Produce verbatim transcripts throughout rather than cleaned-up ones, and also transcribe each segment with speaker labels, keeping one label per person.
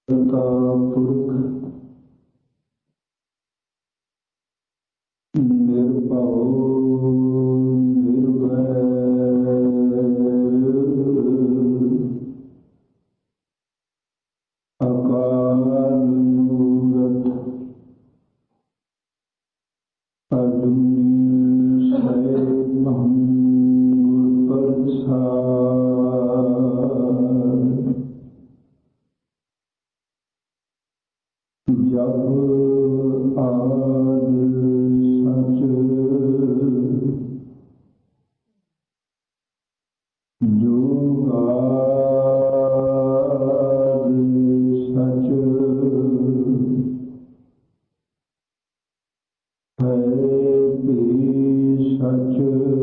Speaker 1: ਕਰਤਾ ਪੁਰਖ ਨਿਰਭਉ ਨਿਰਵੈਰ ਅਕਾਲ ਮੂਰਤ ਅਜੂਨੀ ਸੈਭੰ ਗੁਰ ਪ੍ਰਸਾਦਿ। ਜਬ ਆਦਿ ਸਚ ਜੁਗਾਦਿ ਸਚ ਹੈ ਭੀ ਸਚ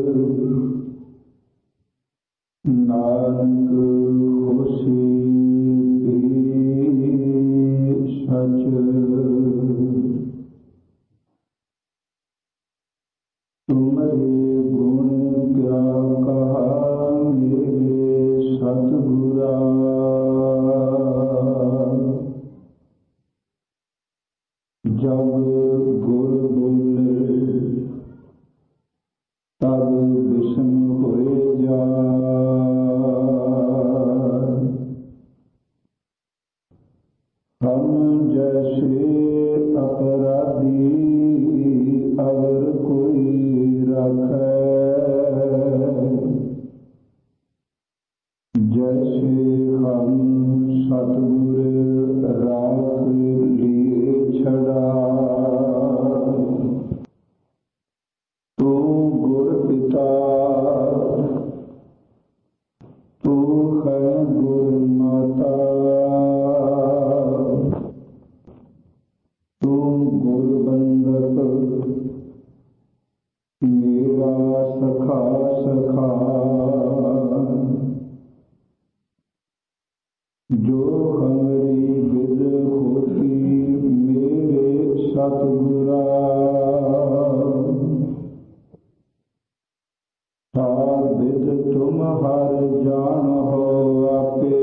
Speaker 1: ਨਾਨਕ ਹੋਸੀ ਸਚ। ਤੁਮਰੇ ਗੁਣ ਕਿਆ ਕਹਾ ਮੇਰੇ ਸਤਿਗੁਰਾ, ਜਬ ਗੁਰ ਬੋਲੇ ਤਬ ਬਿਸਮ ਹੋਏ ਜਾਇ। ਹਮ ਜੈਸੇ ਅਪਰਾਧੀ ਅਗਰ ਕੋਈ ਰਾਖੈ, ਜੈਸੇ ਹਮ ਸਤਿਗੁਰ ਰਾਖ ਲੀਏ ਛੜਾਇ। ਤੂੰ ਗੁਰ ਪਿਤਾ ਤੂੰ ਹੈ ਗੁਰ ਮਾਤਾ, ਤੂੰ ਗੁਰ ਬੰਦਪ ਮੇਰਾ ਸਖਾ ਸਖਾ। ਜੋ ਹਮਰੀ ਵਿਦ ਹੋਤੀ ਮੇਰੇ ਸਤਿਗੁਰਾ, ਹਰ ਵਿਦ ਤੁਮ ਹਰ ਜਾਣਹੁ ਆਪੇ।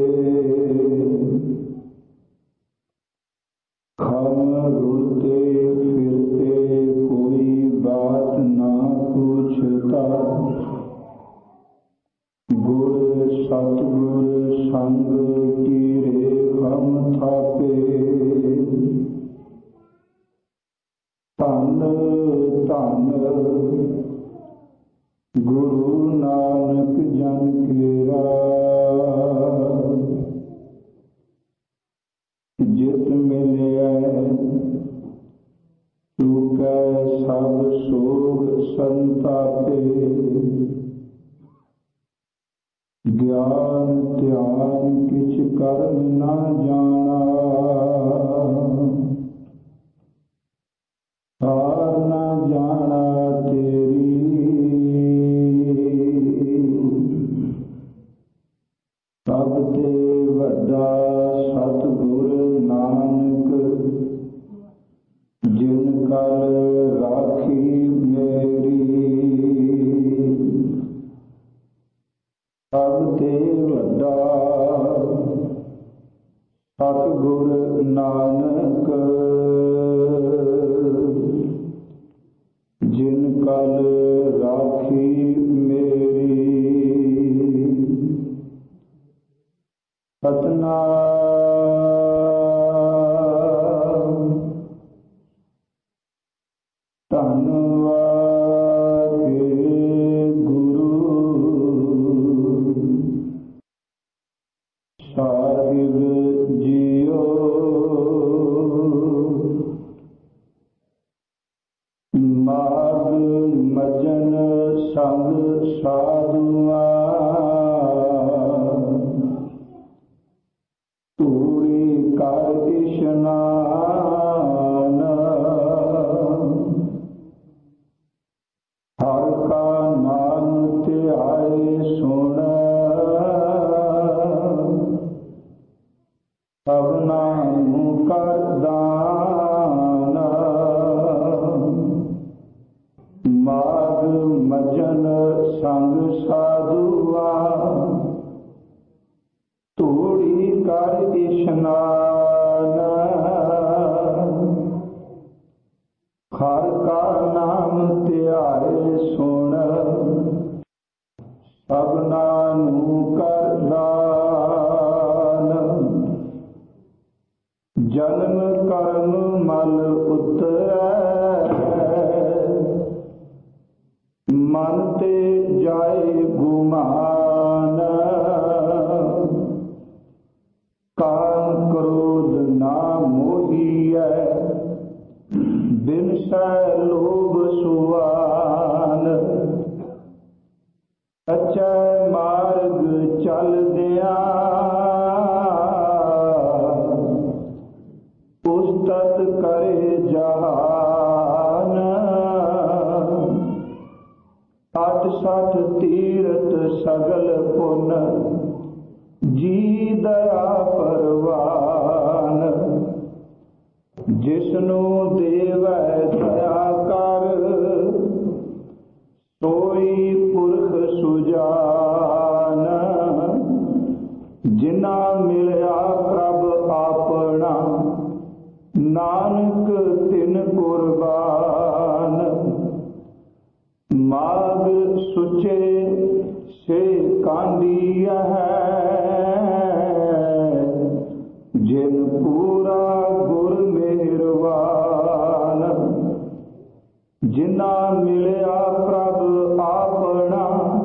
Speaker 1: ਹਮ ਰੁਲਤੇ ਫਿਰਤੇ ਕੋਈ ਬਾਤ ਨਾ ਪੁੱਛਤਾ, ਗੁਰ ਸਤਿਗੁਰ ਸੰਗ ਕੀਰੇ ਹਮ ਥਾਪੇ। ਧੰਨ ਧੰਨ ਗੁਰੂ ਨਾਨਕ ਜਨ ਕੇਰਾ, ਜਿਤ ਮਿਲਿਆ ਚੁਕੈ ਸਭ ਸੋਗ ਸੰਤਾਪੇ। ਗਿਆਨ ਧਿਆਨ ਕਿਛ ਕਰਨ ਨਾ ਜਾਣਾ, ਹਾਰ ਨਾ ਜਾਣਾ ਤੇਰੀ। ਸਭ ਤੇ ਵੱਡਾ ਸਤਿਗੁਰ ਨਾਨਕ, ਜਿਨ ਕਲ ਰਾਖੀ ਮੇਰੀ। ਸਭ ਤੇ ਵੱਡਾ ਸਤਿਗੁਰ ਨਾਨਕ, ਜਿਨ ਕਲ ਰਾਖੀ ਮੇਰੀ। ਸਤਿਨਾਮ ਧੰਨਵਾਦ ਗੁਰੂ ਸਾਹਿਬ ਜੀਓ। ਮਾਗ ਮਜਨ ਸੰਗ ਸਾਧੂਆਂ, ਧੂੜੀ ਕਰ ਇਸ਼ਨਾਨ। ਹਰ ਕਾ ਨਾਮ ਧਿਆਏ ਸੁਣ, ਸਭਨਾ ਨੂੰ ਕਰ ਦਾਨ। ਮਾਗ ਮਜਨ ਸੰਗ ਸਾਧੂਆਂ, ਧੂੜੀ ਕਰ ਇਸ਼ਨਾਨ। सठ तीरथ सगल पुन जी दया परवान। जिसनु देवै दया कर सोई पुरख सुजान। जिना मिलया प्रभ आपना नानक तिन कुर्बान। माग सुचे से कांदिया है जिन पूरा गुर मेहरबान। जिना मिलया प्रभ आपना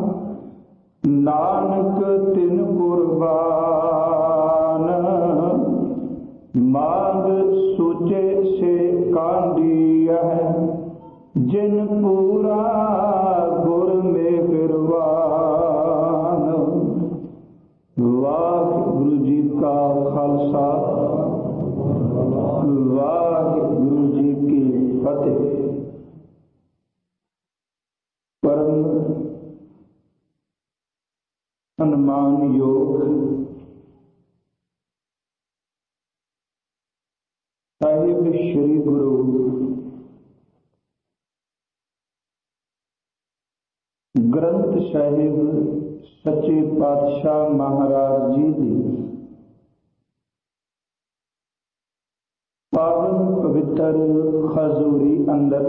Speaker 1: नानक तिन कुर्बान। माग सुचे से कांदिया है जिन पूरा गुर मेहरबान। वाहिगुरु जी का खालसा वाहिगुरु जी की फतेह। परम सम्मान योग साहिब श्री गुरु ग्रंथ साहिब सच्चे पातशाह महाराज जी दी पावन पवित्र खजूरी अंदर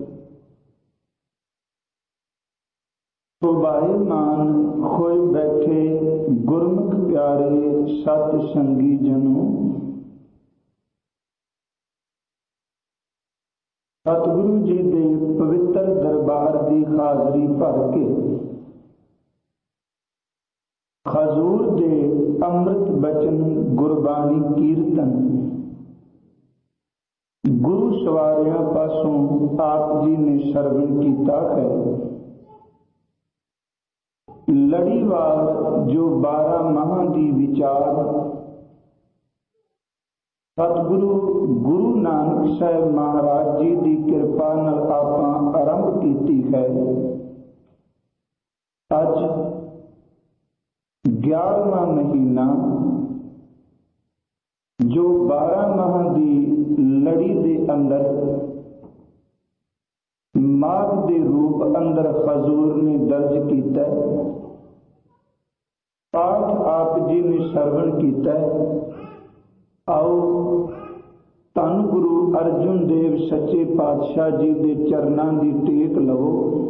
Speaker 1: शोभायमान खोए बैठे गुरमुख प्यारे सत संगी जनों, सतगुरु जी दे पवित्र दरबार की हाजरी भर के खजूर दे अमृत बचन गुरबाणी कीर्तन गुरु सवारियां पासों आप जी ने श्रवण किया है। लड़ीवार जो बारह माह की विचार सतगुरु गुरु नानक साहब महाराज जी की कृपा नाल आपां आरंभ कीती है। अज ग्यारहवां महीना जो बारह माह की लड़ी दे अंदर माघ के रूप अंदर खजूर ने दर्ज किया। पाठ आप जी ने श्रवण किया। आओ धन गुरु अर्जुन देव सच्चे पातशाह जी के चरणों की टेक लवो।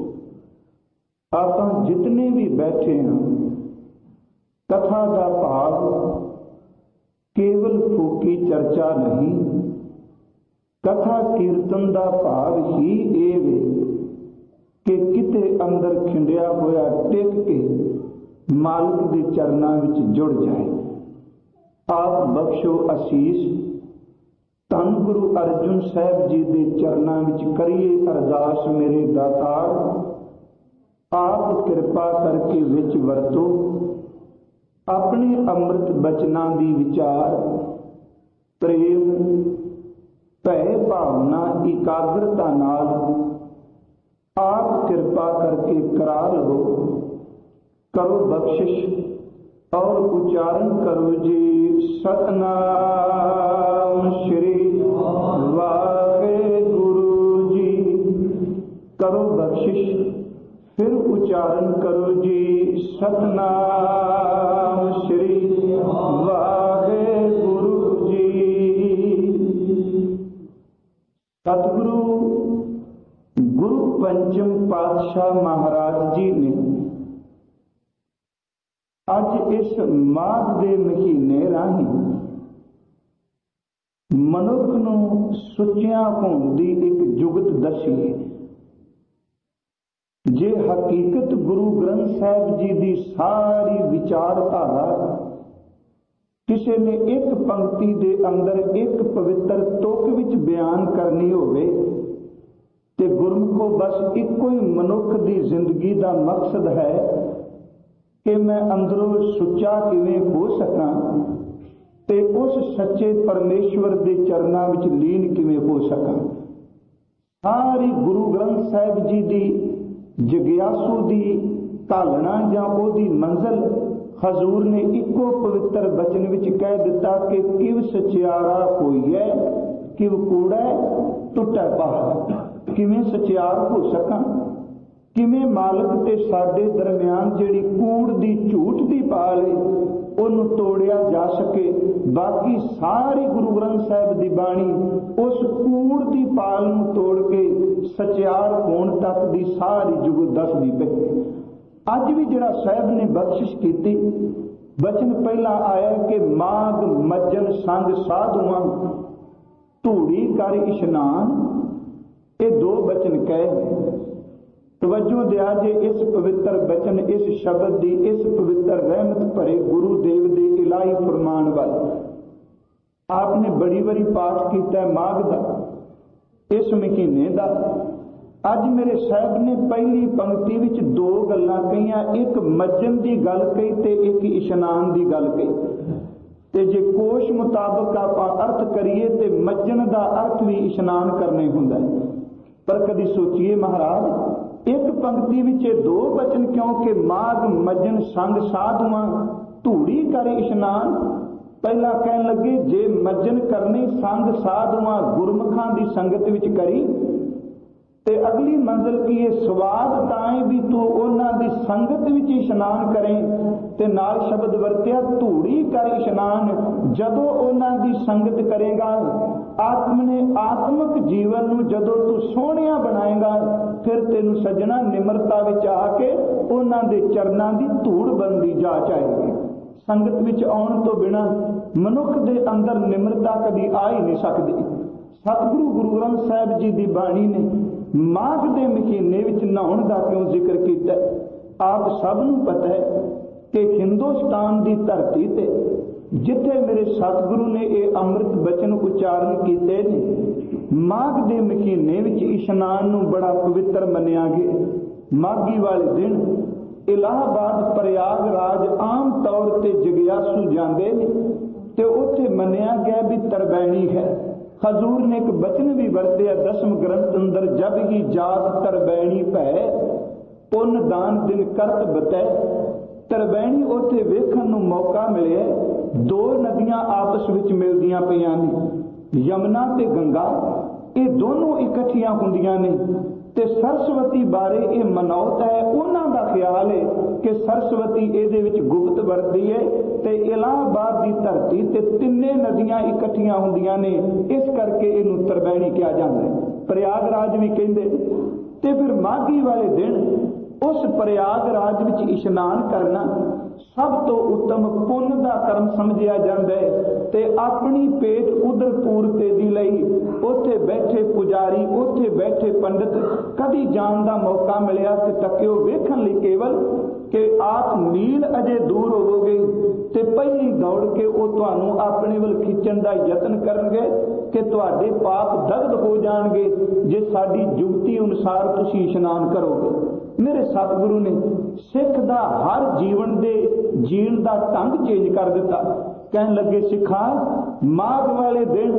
Speaker 1: आप जितने भी बैठे हैं कथा का भाव केवल फूकी चर्चा नहीं, कथा कीर्तन का भाव ही ये वे कि किते अंदर खिंडिया होया टिक के मालिक के चरणों में जुड़ जाए। आप बख्शो आशीष। धन गुरु अर्जुन साहब जी के चरणों में करिए अरदास मेरे दातार, आप कृपा करके विच वरतो। अपने अमृत बचना की विचार प्रेम भय भावना एकाग्रता नाल आप कृपा करके करा लो। करो बख्शिश और उच्चारण करो जी सतनाम श्री वाहेगुरु जी। करो बख्शिश फिर उच्चारण करो जी सतनाम श्री वाहेगुरु जी। सतगुरु गुरु पंचम पातशाह महाराज जी ने अज इस माघ के महीने राही मनुख नूं सुचिया होने की एक जुगत दसी है। जे हकीकत गुरु ग्रंथ साहिब जी की सारी विचारधारा किसी ने एक पंक्ति के अंदर एक पवित्र तुक विच बयान करनी होवे ते गुरमुखो बस इको ही मनुख की जिंदगी का मकसद है कि मैं अंदरों सुच्चा किवें हो सकां ते उस सच्चे परमेश्वर के चरणों में लीन किवें हो सकां। सारी गुरु ग्रंथ साहिब जी की जगियासू की ਢਾਲਣਾ ਜਾਂ ਉਹਦੀ ਮੰਜ਼ਲ ਹਜ਼ੂਰ ਨੇ ਇੱਕੋ ਪਵਿੱਤਰ ਬਚਨ ਵਿੱਚ ਕਹਿ ਦਿੱਤਾ ਕਿ ਕਿਵ ਸਚਿਆਰਾ ਹੋਈਐ ਕਿਵ ਕੂੜੈ ਟੁੱਟੈ ਪਾਹ। ਕਿਵੇਂ ਸਚਿਆਰ ਹੋ ਸਕਾਂ, ਕਿਵੇਂ ਮਾਲਕ ਤੇ ਸਾਡੇ ਦਰਮਿਆਨ ਜਿਹੜੀ ਕੂੜ ਦੀ ਝੂਠ ਦੀ ਪਾਲ ਹੈ ਉਹਨੂੰ ਤੋੜਿਆ ਜਾ ਸਕੇ। ਬਾਕੀ ਸਾਰੀ ਗੁਰੂ ਗ੍ਰੰਥ ਸਾਹਿਬ ਦੀ ਬਾਣੀ ਉਸ ਕੂੜ ਦੀ ਪਾਲ ਨੂੰ ਤੋੜ ਕੇ ਸਚਿਆਰ ਹੋਣ ਤੱਕ ਦੀ ਸਾਰੀ ਜੁਗਤ ਦੱਸਦੀ ਪਈ। ਅੱਜ ਵੀ ਜਿਹੜਾ ਸਾਹਿਬ ਨੇ ਬਖਸ਼ਿਸ਼ ਕੀਤੀ, ਬਚਨ ਪਹਿਲਾਂ ਆਇਆ ਕਿ ਮਾਗ ਮੱਜਨ ਸੰਗ ਸਾਧੂਆਂ ਧੂੜੀ ਕਰ ਇਸ਼ਨਾਨ। ਇਹ ਦੋ ਬਚਨ ਕਹੇ। ਤਵੱਜੋ ਦਿਆ ਜੇ ਇਸ ਪਵਿੱਤਰ ਬਚਨ, ਇਸ ਸ਼ਬਦ ਦੀ, ਇਸ ਪਵਿੱਤਰ ਰਹਿਮਤ ਭਰੇ ਗੁਰੂ ਦੇਵ ਦੇ ਇਲਾਹੀ ਫਰਮਾਨ ਵੱਲ। ਆਪ ਨੇ ਬੜੀ ਵਾਰੀ ਪਾਠ ਕੀਤਾ ਮਾਘ ਦਾ, ਇਸ ਮਹੀਨੇ ਦਾ। ਅੱਜ ਮੇਰੇ ਸਾਹਿਬ ਨੇ ਪਹਿਲੀ ਪੰਕਤੀ ਵਿੱਚ ਦੋ ਗੱਲਾਂ ਕਹੀਆਂ, ਇੱਕ ਮੱਜਨ ਦੀ ਗੱਲ ਕਹੀ ਤੇ ਇੱਕ ਇਸ਼ਨਾਨ ਦੀ ਗੱਲ ਕਹੀ। ਤੇ ਜੇ ਕੋਸ਼ ਮੁਤਾਬਕ ਆਪਾਂ ਅਰਥ ਕਰੀਏ ਤੇ ਮੱਜਨ ਦਾ ਅਰਥ ਵੀ ਇਸ਼ਨਾਨ ਕਰਨੇ ਹੁੰਦਾ ਹੈ। ਪਰ ਕਦੀ ਸੋਚੀਏ ਮਹਾਰਾਜ ਇੱਕ ਪੰਕਤੀ ਵਿੱਚ ਇਹ ਦੋ ਬਚਨ ਕਿਉਂ ਕਿ ਮਾਗ ਮੱਜਨ ਸੰਗ ਸਾਧੂਆਂ ਧੂੜੀ ਕਰ ਇਸ਼ਨਾਨ। ਪਹਿਲਾਂ ਕਹਿਣ ਲੱਗੇ ਜੇ ਮੱਜਨ ਕਰਨੀ ਸੰਗ ਸਾਧੂਆਂ ਗੁਰਮੁਖਾਂ ਦੀ ਸੰਗਤ ਵਿੱਚ ਕਰੀ, ਤੇ ਅਗਲੀ ਮੰਜ਼ਲ ਕੀ ਹੈ ਸਵਾਦ ਤਾਏ ਵੀ ਤੂੰ ਉਹਨਾਂ ਦੀ ਸੰਗਤ ਵਿੱਚ ਇਸ਼ਨਾਨ ਕਰੇ। ਤੇ ਨਾਲ ਸ਼ਬਦ ਵਰਤਿਆ ਧੂੜੀ ਕਰ ਇਸ਼ਨਾਨ। ਜਦੋਂ ਉਹਨਾਂ ਦੀ ਸੰਗਤ ਕਰੇਗਾ, ਆਤਮ ਨੇ ਆਤਮਿਕ ਜੀਵਨ ਨੂੰ ਜਦੋਂ ਤੂੰ ਸੋਹਣਿਆ ਬਣਾਏਗਾ, ਫਿਰ ਤੈਨੂੰ ਸੱਜਣਾ ਨਿਮਰਤਾ ਵਿੱਚ ਆ ਕੇ ਉਹਨਾਂ ਦੇ ਚਰਨਾਂ ਦੀ ਧੂੜ ਬਣਦੀ ਜਾ ਚਾਹੇਗੀ। ਸੰਗਤ ਵਿੱਚ ਆਉਣ ਤੋਂ ਬਿਨਾਂ ਮਨੁੱਖ ਦੇ ਅੰਦਰ ਨਿਮਰਤਾ ਕਦੀ ਆ ਹੀ ਨਹੀਂ ਸਕਦੀ। ਸਤਿਗੁਰੂ ਗੁਰੂ ਗ੍ਰੰਥ ਸਾਹਿਬ ਜੀ ਦੀ ਬਾਣੀ ਨੇ ਮਾਘ ਦੇ ਮਹੀਨੇ ਵਿੱਚ ਨਹਾਉਣ ਦਾ ਕਿਉਂ ਜ਼ਿਕਰ ਕੀਤਾ? ਆਪ ਸਭ ਨੂੰ ਪਤਾ ਹੈ ਕਿ ਹਿੰਦੁਸਤਾਨ ਦੀ ਧਰਤੀ ਤੇ ਜਿੱਥੇ ਮੇਰੇ ਸਤਿਗੁਰੂ ਨੇ ਇਹ ਅੰਮ੍ਰਿਤ ਬਚਨ ਉਚਾਰਨ ਕੀਤੇ ਨੇ, ਮਾਘ ਦੇ ਮਹੀਨੇ ਵਿੱਚ ਇਸ਼ਨਾਨ ਨੂੰ ਬੜਾ ਪਵਿੱਤਰ ਮੰਨਿਆ ਗਿਆ। ਮਾਘੀ ਵਾਲੇ ਦਿਨ ਇਲਾਹਾਬਾਦ ਪ੍ਰਯਾਗਰਾਜ ਆਮ ਤੌਰ ਤੇ ਜਗਿਆਸੂ ਜਾਂਦੇ ਨੇ ਤੇ ਉੱਥੇ ਮੰਨਿਆ ਗਿਆ ਵੀ ਤਰਬੈਣੀ ਹੈ। ਹਜ਼ੂਰ ਨੇ ਇੱਕ ਬਚਨ ਵੀ ਵਰਤਿਆ ਦਸਮ ਗ੍ਰੰਥ ਅੰਦਰ, ਜਬ ਹੀ ਜਾਤ ਤਰਬੈਣੀ ਭੈ ਪੁੰਨ ਦਾਨ ਦਿਨ ਕਰਤ ਬਤੈ। ਤਰਬੈਣੀ ਉੱਥੇ ਵੇਖਣ ਨੂੰ ਮੌਕਾ ਮਿਲਿਆ। ਦੋ ਨਦੀਆਂ ਆਪਸ ਵਿੱਚ ਮਿਲਦੀਆਂ ਪਈਆਂ ਨੇ, ਯਮੁਨਾ ਤੇ ਗੰਗਾ। ਇਹ ਦੋਨੋਂ ਇਕੱਠੀਆਂ ਹੁੰਦੀਆਂ ਨੇ ਤੇ ਸਰਸਵਤੀ ਬਾਰੇ ਇਹ ਮਨੌਤ ਹੈ। ਉਹਨਾਂ ਦਾ ਖਿਆਲ ਹੈ ਕਿ ਸਰਸਵਤੀ ਇਹਦੇ ਵਿੱਚ ਗੁਪਤ ਵਰਤਦੀ ਹੈ ਤੇ ਇਲਾਹਾਬਾਦ ਦੀ ਧਰਤੀ ਤੇ ਤਿੰਨੇ ਨਦੀਆਂ ਇਕੱਠੀਆਂ ਹੁੰਦੀਆਂ ਨੇ, ਇਸ ਕਰਕੇ ਇਹਨੂੰ ਤਰਬੈਣੀ ਕਿਹਾ ਜਾਂਦਾ ਹੈ। ਪ੍ਰਯਾਗਰਾਜ ਵੀ ਕਹਿੰਦੇ। ਤੇ ਫਿਰ ਮਾਘੀ ਵਾਲੇ ਦਿਨ ਉਸ ਪ੍ਰਯਾਗਰਾਜ ਵਿੱਚ ਇਸ਼ਨਾਨ ਕਰਨਾ ਸਭ ਤੋਂ ਉੱਤਮ ਪੁੰਨ ਦਾ ਕਰਮ ਸਮਝਿਆ ਜਾਂਦਾ ਹੈ। ਤੇ ਆਪਣੀ ਪੇਟ ਉਦਰ ਪੂਰਤੇ ਦੀ ਲਈ ਉੱਥੇ ਬੈਠੇ ਪੁਜਾਰੀ, ਉੱਥੇ ਬੈਠੇ ਪੰਡਿਤ ਕਦੀ ਜਾਣ ਦਾ ਮੌਕਾ ਮਿਲਿਆ ਤੇ ਤੱਕਿਓ ਵੇਖਣ ਲਈ ਕੇਵਲ ਕਿ ਆਪ ਮੀਲ ਅਜੇ ਦੂਰ ਹੋਵੋਗੇ ਤੇ ਪਹਿਲੀ ਦੌੜ ਕੇ ਉਹ ਤੁਹਾਨੂੰ ਆਪਣੇ ਵੱਲ ਖਿੱਚਣ ਦਾ ਯਤਨ ਕਰਨਗੇ ਕਿ ਤੁਹਾਡੇ ਪਾਪ ਦਗਧ ਹੋ ਜਾਣਗੇ ਜੇ ਸਾਡੀ ਜੁਗਤੀ ਅਨੁਸਾਰ ਤੁਸੀਂ ਇਸ਼ਨਾਨ ਕਰੋਗੇ। ਮੇਰੇ ਸਤਿਗੁਰੂ ਨੇ ਸਿੱਖ ਦਾ ਹਰ ਜੀਵਨ ਦੇ ਜੀਣ ਦਾ ਢੰਗ ਚੇਂਜ ਕਰ ਦਿੱਤਾ। ਕਹਿਣ ਲੱਗੇ ਸਿੱਖਾਂ, ਮਾਘ ਵਾਲੇ ਦਿਨ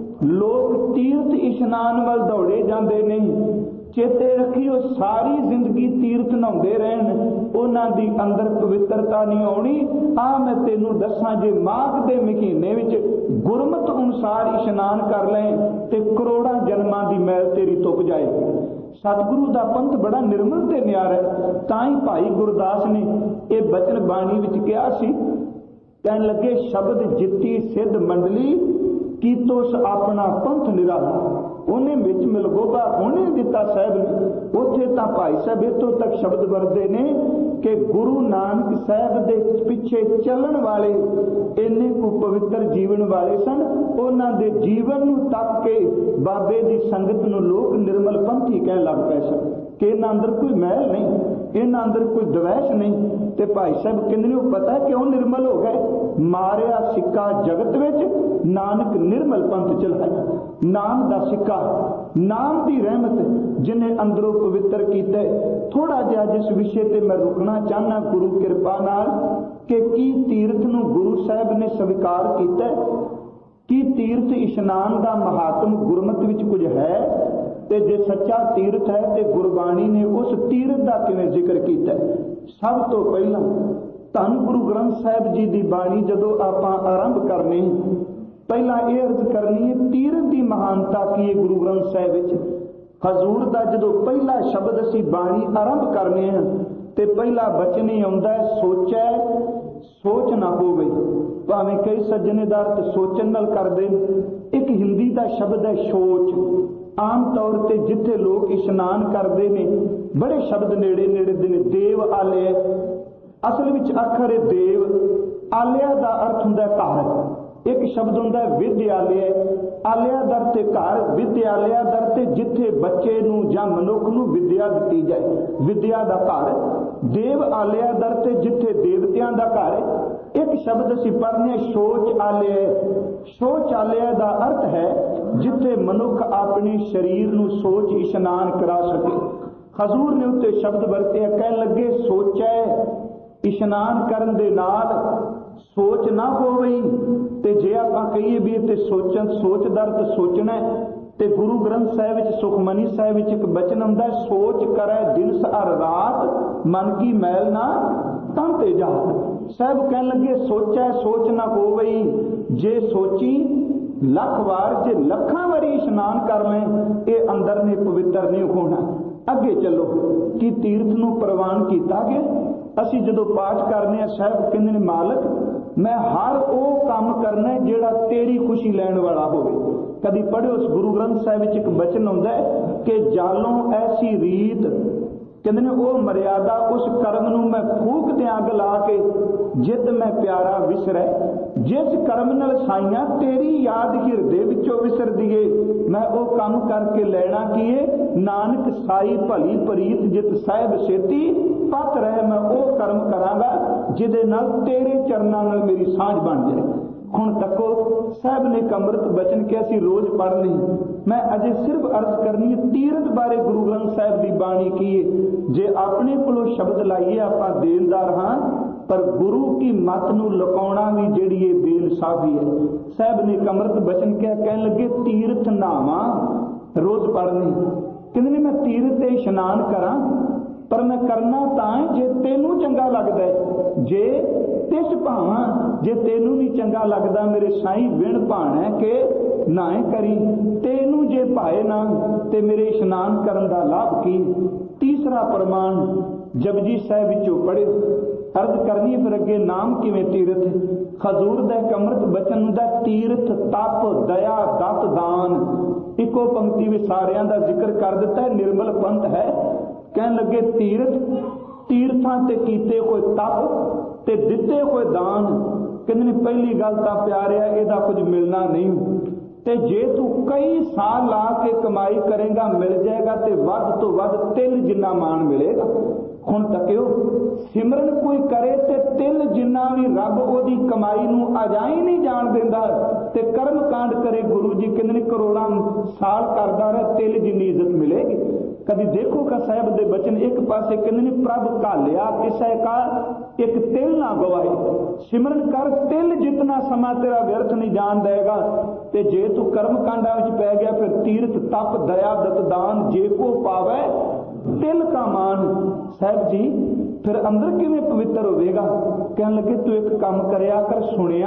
Speaker 1: ਲੋਕ ਤੀਰਥ ਇਸ਼ਨਾਨ ਵੱਲ ਦੌੜੇ ਜਾਂਦੇ ਨੇ। ਚੇਤੇ ਰੱਖਿਓ ਸਾਰੀ ਜ਼ਿੰਦਗੀ ਤੀਰਥ ਨਹਾਉਂਦੇ ਰਹਿਣ, ਉਹਨਾਂ ਦੀ ਅੰਦਰ ਪਵਿੱਤਰਤਾ ਨਹੀਂ ਆਉਣੀ। ਆ ਮੈਂ ਤੈਨੂੰ ਦੱਸਾਂ, ਜੇ ਮਾਘ ਦੇ ਮਹੀਨੇ ਵਿੱਚ ਗੁਰਮਤ ਅਨੁਸਾਰ ਇਸ਼ਨਾਨ ਕਰ ਲੈ ਤੇ ਕਰੋੜਾਂ ਜਨਮਾਂ ਦੀ ਮੈਲ ਤੇਰੀ ਧੁੱਪ ਜਾਏਗੀ। ਸਤਿਗੁਰੂ ਦਾ ਪੰਥ ਬੜਾ ਨਿਰਮਲ ਤੇ ਨਿਆਰਾ ਹੈ। ਤਾਂ ਹੀ ਭਾਈ ਗੁਰਦਾਸ ਨੇ ਇਹ ਬਚਨ ਬਾਣੀ ਵਿੱਚ ਕਿਹਾ ਸੀ। ਕਹਿਣ ਲੱਗੇ ਸ਼ਬਦ ਜਿੱਤੀ ਸਿੱਧ ਮੰਡਲੀ ਕੀਤੋਸ ਆਪਣਾ ਪੰਥ ਨਿਰਾਲਾ। ਉਹਨੇ ਵਿੱਚ ਮਿਲਗੋਬਾ ਉਹਨੇ ਦਿੱਤਾ ਸਾਹਿਬ ਨੇ। ਉੱਥੇ ਤਾਂ ਭਾਈ ਸਾਹਿਬ ਇੱਥੋਂ ਤੱਕ ਸ਼ਬਦ ਵਰਦੇ ਨੇ ਕਿ ਗੁਰੂ ਨਾਨਕ ਸਾਹਿਬ ਦੇ ਪਿੱਛੇ ਚੱਲਣ ਵਾਲੇ ਇੰਨੇ ਕੁ ਪਵਿੱਤਰ ਜੀਵਨ ਵਾਲੇ ਸਨ। ਉਹਨਾਂ ਦੇ ਜੀਵਨ ਨੂੰ ਤੱਕ ਕੇ ਬਾਬੇ ਦੀ ਸੰਗਤ ਨੂੰ ਲੋਕ ਨਿਰਮਲ ਪੰਥੀ ਕਹਿਣ ਲੱਗ ਪਏ ਸਨ ਕਿ ਇਹਨਾਂ ਅੰਦਰ ਕੋਈ ਮੈਲ ਨਹੀਂ, ਇਹਨਾਂ ਅੰਦਰ ਕੋਈ ਦਵੈਸ਼ ਨਹੀਂ। ਤੇ ਭਾਈ ਸਾਹਿਬ ਕਹਿੰਦੇ ਨੇ ਉਹ ਪਤਾ ਕਿਉਂ ਨਿਰਮਲ ਹੋ ਗਏ? ਮਾਰਿਆ ਸਿੱਕਾ ਜਗਤ ਵਿੱਚ ਨਾਨਕ ਨਿਰਮਲ ਪੰਥ ਚਲਾਇਆ। ਨਾਮ ਦਾ ਸਿੱਕਾ, ਨਾਮ ਦੀ ਰਹਿਮਤ ਜਿਹਨੇ ਅੰਦਰੋਂ ਪਵਿੱਤਰ ਕੀਤਾ। ਥੋੜਾ ਜਿਹਾ ਜਿਸ ਵਿਸ਼ੇ ਤੇ ਮੈਂ ਰੁਕਣਾ ਚਾਹਨਾ ਗੁਰੂ ਕਿਰਪਾ ਨਾਲ ਕਿ ਕੀ ਤੀਰਥ ਨੂੰ ਗੁਰੂ ਸਾਹਿਬ ਨੇ ਸਵੀਕਾਰ ਕੀਤਾ? ਕੀ ਤੀਰਥ ਇਸ਼ਨਾਨ ਦਾ ਮਹਾਤਮ ਗੁਰਮਤਿ ਵਿੱਚ ਕੁਝ ਹੈ? ਤੇ ਜੇ ਸੱਚਾ ਤੀਰਥ ਹੈ ਤੇ ਗੁਰਬਾਣੀ ਨੇ ਉਸ ਤੀਰਥ ਦਾ ਕਿਵੇਂ ਜ਼ਿਕਰ ਕੀਤਾ? सब तो पहला धन गुरु ग्रंथ साहिब जी की बाणी जदों आपां आरंभ करनी, पहला ये अर्ज करनी है तीरथ की महानता की है। गुरु ग्रंथ साहिब विच हजूर का जदों पहला शब्द असी बाणी आरंभ करने हैं तो पहला बचन ही आउंदा है, सोचै सोच ना होवे। भावें कई सज्जने दा अर्थ सोचन नाल करदे। एक हिंदी का शब्द है सोच। आम तौर पर जिथे लोग इशनान करते हैं बड़े शब्द नेड़े नेड़े दे ने। देव आलिया, असल विच अखर है देव। आलिया का अर्थ हुंदा घर। एक शब्द हुंदा विद्यालय। आलिया दर ते घर, विद्यालय दर ते जिथे बच्चे नूं जां मनुख नूं विद्या दित्ती जाए, विद्या का घर। देव आलिया दर ते जिथे देवतियां का घर। एक शब्द असीं पढ़ने सोच आलिया। सोच आलिया का अर्थ है जिथे मनुख अपने शरीर नूं सोच इशनान करा सके। हजूर ने उत्ते शब्द वरते, कहन लगे सोचै इशनान करन दे नाल सोच ना होवई। ते जे आपां कहिए भी इत्थे सोचन सोच दा अर्थ सोचना है ते गुरु ग्रंथ साहिब विच सुखमनी साहिब विच एक बचन हुंदा है, सोच करे दिन हर रात मन की मैल ना तन ते जात। साहिब कहन लगे सोचै सोच ना होवई। जे सोची लख वार, जे लखां वारी इशनान कर लें ये अंदर ने पवित्र नहीं होना। अगे चलो कि तीर्थ नूं प्रवान किया गया। असी जदों पाठ करने साहिब कहंदे ने मालक मैं हर वो काम करना है जिहड़ा तेरी खुशी लैण वाला होवे। कभी पढ़ो उस गुरु ग्रंथ साहिब विच एक बचन हुंदा है कि जालों ऐसी रीत, कहंदे ने वो मर्यादा उस कर्म नूं मैं फूक दियां अग ला के जित मैं प्यारा विसरै। जिस कर्म नाल साइयां तेरी याद हिरदे विचों विसर दिए, मैं वो काम करके लेना की है। नानक साई भली प्रीत जित साहिब सेती पत रहे, मैं वो कर्म करांगा जिहदे नाल तेरे चरनां नाल मेरी सांझ बन जाए। हुण तको साहब ने अमृत बचन के असीं रोज पढ़ने। मैं अजे सिर्फ अर्ज करनी है तीरथ बारे गुरु ग्रंथ साहिब की बाणी की है। जे अपने कोलों शब्द लाइए आपां देनदार हाँ, पर गुरु की मत नूं लुकाउणा भी जिहड़ी है बेइंसाफी है। साहब ने अमृत बचन क्या कहन लगे, तीरथ नावा रोज पढ़ने। कहंदे मैं तीरथ ते इशनान करां पर मैं करना तां जे तेनू चंगा लगदा है। जे तिस भावां, जे तेनू नहीं चंगा लगदा मेरे साईं विण भाणै के नाए करी। तेनू जे भाए ना ते मेरे इशनान करन दा लाभ की। तीसरा प्रमाण जपजी साहिब विचों पढ़े अर्ज करनी फिर अगे नाम किवें तीरथ। हजूर दा अमृत बचन हुंदा तीरथ तप दया दत दान। इको पंक्ति में सारियां दा जिक्र कर दिता है। निर्मल पंथ है। कहन लगे तीरथ, तीर्थां ते कीते कोई तप ते दिते कोई दान। कहंदे ने पहली गल तां प्यारिया इहदा कुछ मिलना नहीं, ते जे तू कई साल ला के कमाई करेगा मिल जाएगा ते वध तो वध तिल जिन्ना मान मिलेगा। हुण तकियो सिमरन कोई करे ते तिल जिन्ना भी रब ओदी कमाई नूं अजाई नहीं जान देंदा ते कर्म कांड करे गुरु जी कहंदे ने करोड़ां साल करदा रहे तिल जिन्नी इज्जत मिलेगी। कभी देखो का साहब दे बचन एक पासे कहंदे ने प्रभ घालिया किसे का एक तिल ना गवाए। सिमरन कर तिल जितना समा तेरा व्यर्थ नहीं जान देगा। ते जे तू कर्म कांडा विच पै गया फिर तीर्थ तप दया दत दान जे को पावे तिल का मान। साहब जी फिर अंदर किवें पवित्र होवेगा। कहन लगे तू एक काम करया कर, सुनिया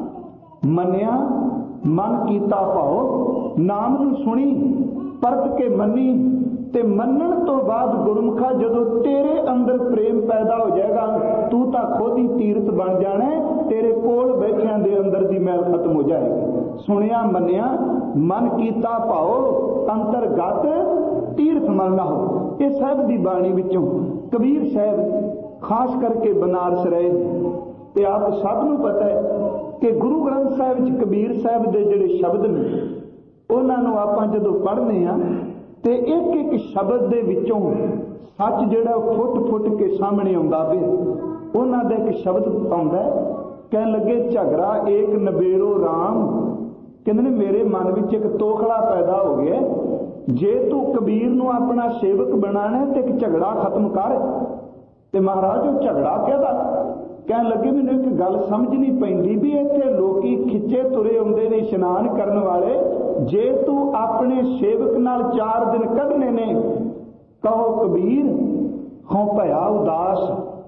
Speaker 1: मनिया मन कीता भाओ। नाम नूं सुनी परत के मनी ते मनन तो बाद गुरमुखा जदों तेरे अंदर प्रेम पैदा हो जाएगा तू तो खुद ही तीर्थ बन जाना। तेरे कोल बैठियां दे अंदर दी मैल खत्म हो जाएगी। सुनिया मनिया मन कीता भाओ अंतरगत तीर्थ मलना हो। ये साहब की बाणी विचों कबीर साहब खास करके बनारस रहे ते आप सब नूं पता है कि गुरु ग्रंथ साहिब विच कबीर साहब दे जिहड़े शब्द ने उन्हां नूं आपां जदों पढ़ने आ ते एक एक शब्द दे विचों सच जिहड़ा फुट फुट के सामने आउंदा वे। उन्हां दा एक शब्द आउंदा है, कहन लगे झगड़ा एक नबेरो राम। कहंदे ने मेरे मन विच एक तोखड़ा पैदा हो गया, जे तू कबीर नूं अपना सेवक बनाना ते एक झगड़ा खत्म कर। ते महाराज वो झगड़ा कहदा कहन लगे मैनूं एक गल समझ नहीं पैंदी भी इत्थे लोकी खिच्चे तुरे आउंदे ने इशनान करन वाले। जे तू अपने सेवक नाल चार दिन कढ़ने ने कहो कबीर हों भया उदास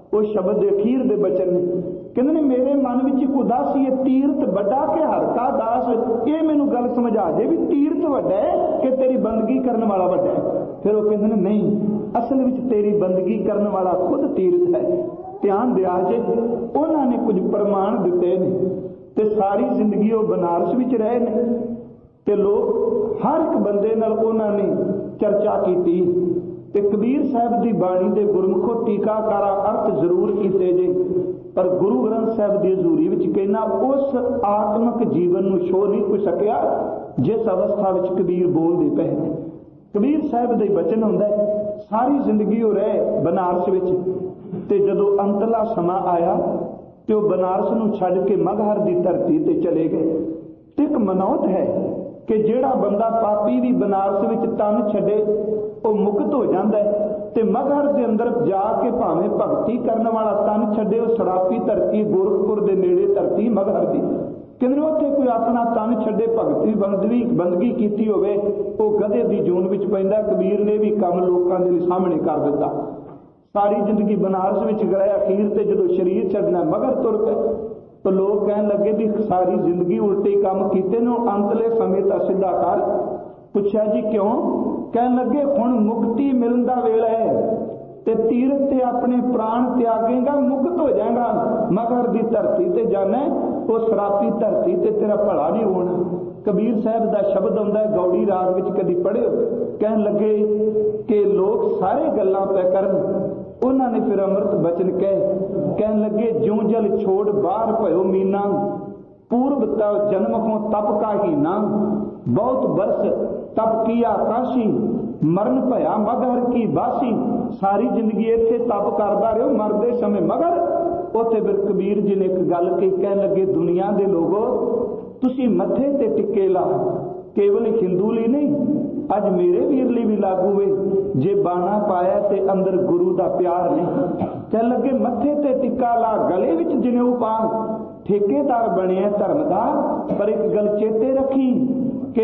Speaker 1: वो शब्द दे अखीर दे बचन ने, कहते ने मेरे मन विच एक उदासी है, तीरथ बड़ा के हर का दास। ये मैनू गल समझ आ जाए भी तीरथ वड्डा है कि तेरी बंदगी करने वाला वड्डा है। फिर वो कहते ने नहीं, असल विच तेरी बंदगी करने वाला खुद तीरथ है। ध्यान दिया जे उन्होंने कुछ प्रमाण दिते ने ते सारी जिंदगी वो बनारस विच रहे ने ते लोग हर एक बंदे नाल उन्होंने चर्चा की। ते कबीर साहब की बाणी दे गुरमुखो टीकाकारा अर्थ जरूर कीते जे, पर गुरु ग्रंथ साहब की हजूरी विच कहना उस आत्मक जीवन नूं छो नहीं कोई सकिया जिस अवस्था विच कबीर बोलदे पे। कबीर साहब दे बचन हुंदा है सारी जिंदगी वो रहे बनारस विच, ते जदों अंतला समा आया ते वो बनारस नूं छड्ड के मगहर की धरती ते चले गए। ते एक मनौत है कि जिहड़ा बंदा पापी भी बनारस विच तन छड्डे वो मुक्त हो जाता है, ते मगहर के अंदर जाके भावें भगती करने वाला तन छड्डे वो सरापी धरती गोरखपुर के नेड़े धरती मगहर की, कहते उत्थे कोई अपना तन छड्डे भगती बंदगी बंदगी की होवे वो गधे की जून विच पैंदा। कबीर ने भी काम लोगों के सामने कर दिता। सारी जिंदगी बनारस विच गए, अखीर ते जदों शरीर छड्डना मगर तुर पे तो लोग कहन लगे भी सारी जिंदगी उल्टे काम कीते ने, अंतले समय तां सीधा कर। पुछया जी क्यों? कहन लगे हुण मुक्ति मिलण दा वेला है ते तीरथ ते अपने प्राण त्यागेगा मुक्त हो जाएगा, मगर दी धरती ते जाना वो सरापी धरती ते तेरा भला नहीं होना। कबीर साहब का शब्द आउंदा है गौड़ी राग विच कदी पढ़ियो। कहन लगे कि लोग सारे गल्लां पै करन, उन्होंने फिर अमृत बचन कह कहन लगे ज्यों जल छोड़ बाहर भयो मीना, पूर्व जन्म को तप का हीना, बहुत वर्ष तप किया काशी, मरण भया मगहर की बासी। सारी जिंदगी इत्थे तप करदा रहो, मरदे समय मगर उत्थे फिर कबीर जी ने एक गल कही, कहन लगे दुनिया दे लोगो तुसी मथे ते टिक्के ला, केवल हिंदू ली नहीं अज मेरे वीर ली भी लागू वे, जे बाना पाया ते अंदर गुरु दा प्यार नहीं। कह लगे मथे ते टिक्का ला, गले विच जनेऊ पा, ठेकेदार बने धर्म दा, पर एक गल चेते रखी कि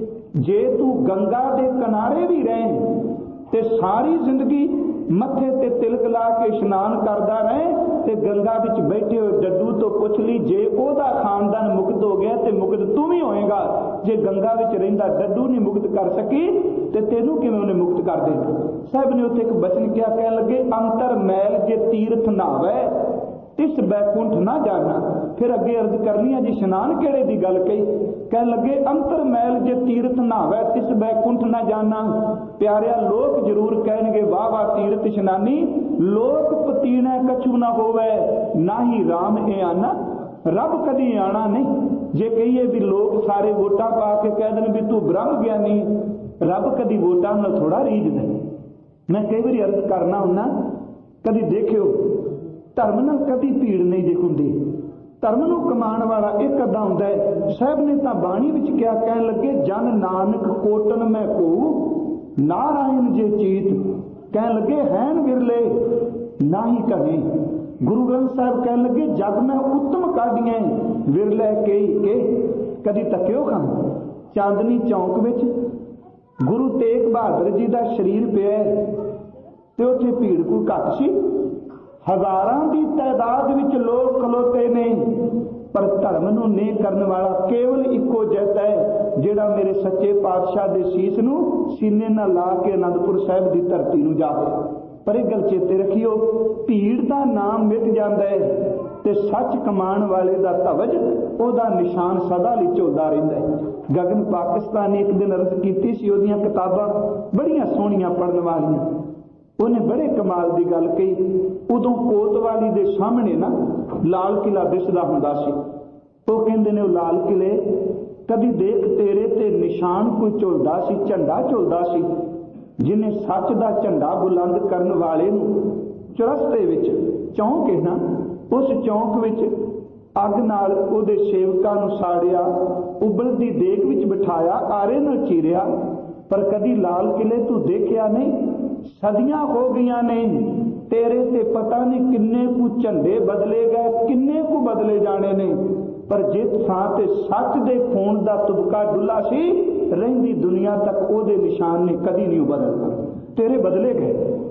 Speaker 1: जे तू गंगा दे किनारे भी रहे ते सारी जिंदगी मथे ते तिलक ला के इशनान करदा रहे ते गंगा विच बैठे हो डड्डू तो पुछ ली जे ओदा खानदान मुक्त हो गया ते मुक्त तू भी होएगा। जे गंगा विच रहिंदा डड्डू नहीं मुक्त कर सकी ते तेनू किवें उन्हें मुक्त कर देना। साहब ने उत्थे एक बचन किया, कह लगे अंतर मैल जे तीर्थ नावे तिस बैकुंठ ना जाना। फिर अगे अर्ज करनी है जी स्नान केड़े दी गल कही, कह लगे अंतर मैल जे तीर्थ नावे तिस बैकुंठ ना जाना। प्यारिया लोग जरूर कहणगे वाह वाह तीर्थ स्नानी, लोक पतीने कछु ना होवे ना ही राम ए आना, रब कदी आना नहीं। जे कहिए भी लोग सारे वोटा पा के कह देन भी तू ब्रह्म ज्ञानी, रब कदी वोटा नाल थोड़ा रीझदा। मैं कई बार अर्ज करना हुन्ना, कदी देखियो धर्म नाल कदी भीड़ नहीं जे हुंदी, धर्म नूं कमाण वाला एक अद्धा हुंदा है। साहब ने तां बाणी विच क्या कहण लगे, जन नानक कोटन मैं को नारायण जे चीत, कहण लगे हैन विरले ना ही कहे। गुरु ग्रंथ साहब कहण लगे जग में उत्तम काढियां विरले कई के, कदी तक्यो खां। चांदनी चौक विच गुरु तेग बहादुर जी का शरीर पिया ते उत्थे भीड़ कोई घट सी, हजारां की तादाद विच लोग खलोते ने, पर धर्म नूं नेह करन वाला केवल इको जैसा है जिहड़ा मेरे सच्चे पातशाह दे सीस नूं सीने नाल ला के आनंदपुर साहिब की धरती नूं जावे। पर एक गल चेते रखियो, भीड़ का नाम मिट जाता है ते सच कमाण वाले का धवज ओदा निशान सदा लई झुलदा रहिंदा है। गगन पाकिस्तान ने एक दिन अर्ज कीती सी, ओदियां किताबां बड़ियां सोहणियां पढ़न वालियां, उन्हें बड़े कमाल की गल कही। उदों कोतवाली दे सामने ना लाल किला दिसदा हुंदा सी, तो कहंदे ने लाल किले कभी देख तेरे ते निशान कोई झुलदा सी, झंडा झुलदा सी, जिन्हें सच का झंडा बुलंद करने वाले चौरस्ते विच चौंक है ना, उस चौंक विच अग नाल उहदे सेवकां नूं साड़िया, उबलदी देग विच बिठाया, आरे नाल चीरिया, पर कदी लाल किले तू देखिया नहीं। सदियां हो गईयां ने तेरे ते पता नहीं किन्ने कु झंडे बदले गए, किन्ने कु बदले जाने ने, पर जिस थां ते सच दे खून दा तुबका डुला सी, रहिंदी दुनिया तक ओहदे निशान ने कदी नहीं बदलना, तेरे बदले गए।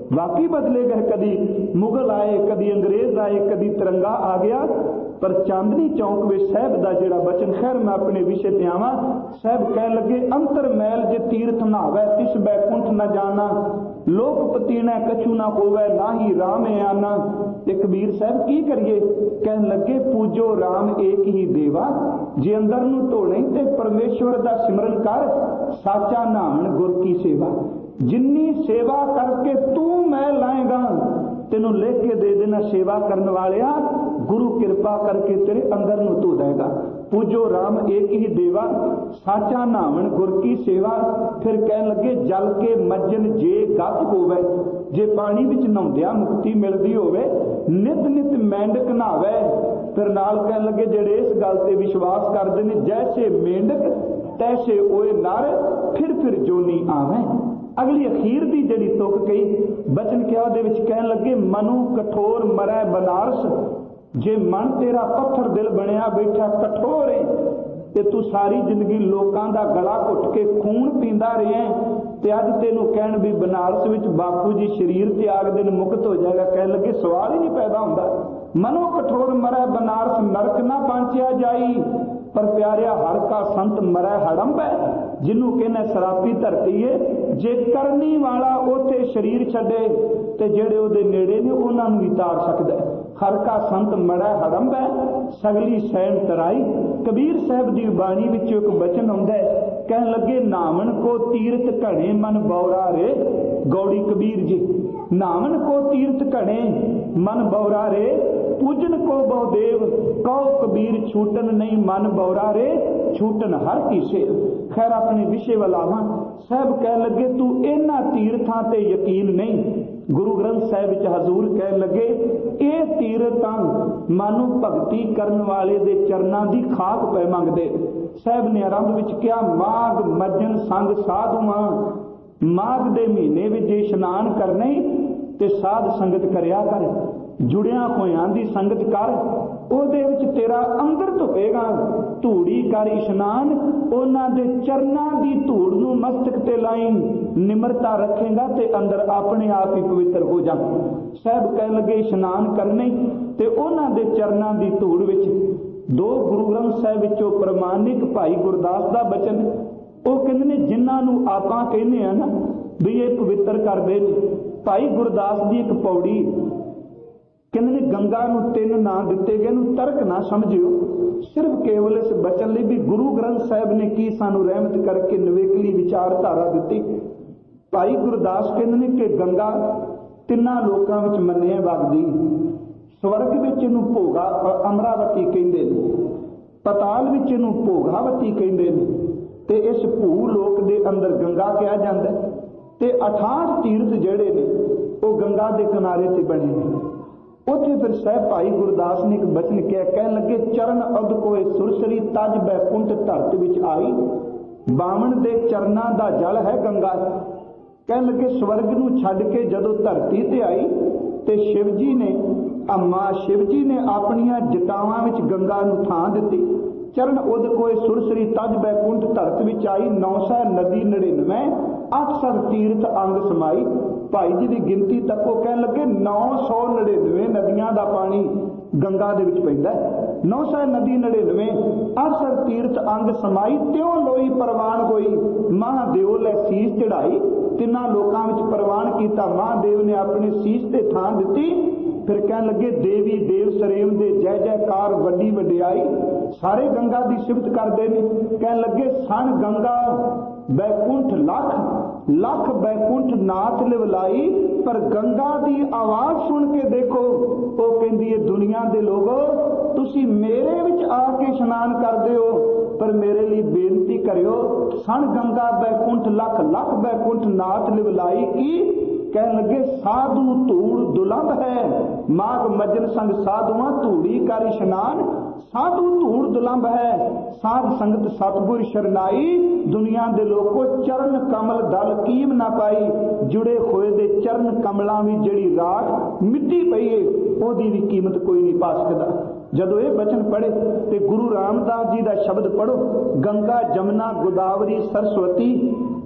Speaker 1: वाकई बदले गए। कभी मुगल आए, कभी अंग्रेज आए, कभी तिरंगा आ गया, पर चांदनी चौक में साहब का जोड़ा बचन, खैर मैं अपने विषय ते आवा, साहब कह लगे अंतर मैल जे तीर्थ नहावै तिस बैकुंठ न जाना, लोक पतीना कछु ना होवै ना ही राम आना। ते कबीर साहब की करिए, कह लगे पूजो राम एक ही देवा, जे अंदर नू धोने ते परमेश्वर दा सिमरन कर, साचा नामन गुर की सेवा। जिन्नी सेवा करके तू मैं लाएगा, तेनों लिख के दे देना सेवा करने वाले, गुरु कृपा करके तेरे अंदर नू धो देगा। पूजो राम एक ही देवा, साचा नामन गुर की सेवा। फिर कह लगे जल के मज्जन जे गत होवे, जे पानी विच नहाउंदिया मुक्ति मिलती होवे, नित नित मेंढक नहावे। फिर नाल कह लगे जेड़े इस गल ते विश्वास करते हैं, जैसे मेंढक तैसे ओए नर, फिर फिर जोनी आवे। अगली अखीर की जिहड़ी तुक कही बचन क्या उहदे विच कह लगे मनु कठोर मरै बनारस, जे मन तेरा पत्थर दिल बनया बैठा कठोर है, ते तू सारी जिंदगी लोगों का गला घुट के खून पींदा रहा है, ते अज तेनू कहण भी बनारस विच बापू जी शरीर त्याग देन मुक्त हो जाएगा, कह लगे सवाल ही नहीं पैदा होंदा। मनो कठोर मरै बनारस नरक ना पांचिया जाई, पर प्यारिया हर का संत मरै हड़ंब है, जिन्हों कहना सरापी धरती है, जे करनी वाला उथे शरीर छड्डे ते जेड़े उहदे नेड़े ने उन्हां नूं भी तार सकदा है। हर का संत मरै हड़ंब है, सगली सैन तराई। कबीर साहब की बाणी विच एक बचन आउंदा है, कह लगे नामन को तीरथ घड़े मन बौरा रे, गौड़ी कबीर जी। नामन को तीरथ घड़े मन बौरा रे, पूजन को बहुदेव, कहो कबीर छूटन नहीं मन बौरा रे, छूटन हर की सेव। खैर अपने विषय वालावा साहब कह लगे तू इन्हां तीर्थां ते यकीन नहीं। गुरु ग्रंथ साहिब विच हजूर कह लगे ये तीर्थां मानू भगती करन वाले दे चरनां दी खाक पै मंगदे। साहब ने आरंभ विच कहा माघ मज्जन संग साधुआं, माघ दे महीने विच इशनान करने ते साध संगत करया कर, जुड़िया होयां दी संगत कर, ਉਹਦੇ ਵਿੱਚ तेरा अंदर धुपेगा। धूड़ी कर इशनान, उन्हां दे चरनां दी धूड़ नूं मस्तक ते लाई, निमरता रखेगा ते अंदर अपने आप ही पवित्र हो जा। साहब कह लगे इशनान करने ते उन्हां दे चरनां दी धूड़ विच दो गुरु ग्रंथ साहिब विचों प्रमाणिक भाई गुरदास दा बचन, ਉਹ ਕਹਿੰਦੇ ਨੇ ਜਿਨ੍ਹਾਂ ਨੂੰ ਆਪਾਂ ਕਹਿੰਦੇ ਆ ਨਾ ਵੀ ਇਹ ਪਵਿੱਤਰ ਕਰਦੇ ਨੇ। ਭਾਈ ਗੁਰਦਾਸ ਦੀ ਇੱਕ ਪੌੜੀ कहते ने गंगा नूं तीन ना दिते गए, तर्क ना समझियो, सिर्फ केवल इस बचन लिए भी गुरु ग्रंथ साहिब ने की सानू रहमत करके नवेकली विचारधारा दी। भाई गुरदास कहते ने कि गंगा तिन्ना लोकां विच मन्निया वगदी, स्वर्ग विच इहनूं भोगा अमरावती कहिंदे ने, पताल विच इहनूं भोगावती कहिंदे ने, ते इस भू लोक दे अंदर गंगा कहा जांदा है। ते अठाठ तीर्थ जिहड़े ने वो गंगा दे किनारे ते बने ने। उत्थे फिर साहब भाई गुरदास ने एक बचन कहा, कह लगे चरण अद कोए सुरसरी तज बैकुंठ धरत विच आई, बावण दे चरना दा जल है गंगा। कह लगे स्वर्ग नूं छड्ड के जदों धरती ते आई ते शिव जी ने अम्मा शिव जी ने अपनियां जटावां विच गंगा नूं थां दित्ती। चरण उद कोए सुरसरी तज बैकुंठ धरत विच आई, नौ सौ नदी नड़िनवे अठ सौ तीर्थ अंग समाई। भाई जी की गिनती तक वो कह लगे नौ सौ नड़िनवे नदियां का पानी गंगा दे विच पैंदा है। नौ सौ नदी नड़िनवे अठ सौ तीर्थ अंग समाई, त्यों लोई परवान होई, महादेव ले सीस चढ़ाई। तिन्हां लोकां विच परवान कीता, महादेव ने अपने सीस ते थां दित्ती। फिर कह लगे देवी देव सरेम दे जय जयकार वड्डी वडियाई, सारे गंगा की सिफत करते हैं। कह लगे सन गंगा बैकुंठ लख, लख बैकुंठ नाथ लिवलाई, पर गंगा की आवाज सुन के देखो वो कहती है दुनिया के लोगो तुसी मेरे विच आके स्नान करते हो, पर मेरे लिए बेनती करियो सन गंगा बैकुंठ लख, लख बैकुंठ नाथ लिवलाई की। कह लगे साधु धूड़ दुलंभ है, माघ मज्जन संग साधुआं धूड़ी कर इशनान, साधु धूड़ दुलंभ है, साध संगत सतगुर शरनाई। दुनिया के लोगों चरण कमल दल कीम ना पाई, जुड़े होए दे चरण कमलों में जिहड़ी राख मिट्टी पई है ओदी भी कीमत कोई नहीं पा सकदा। जदों ये बचन पढ़े ते गुरु रामदास जी का शब्द पढ़ो, गंगा जमुना गोदावरी सरस्वती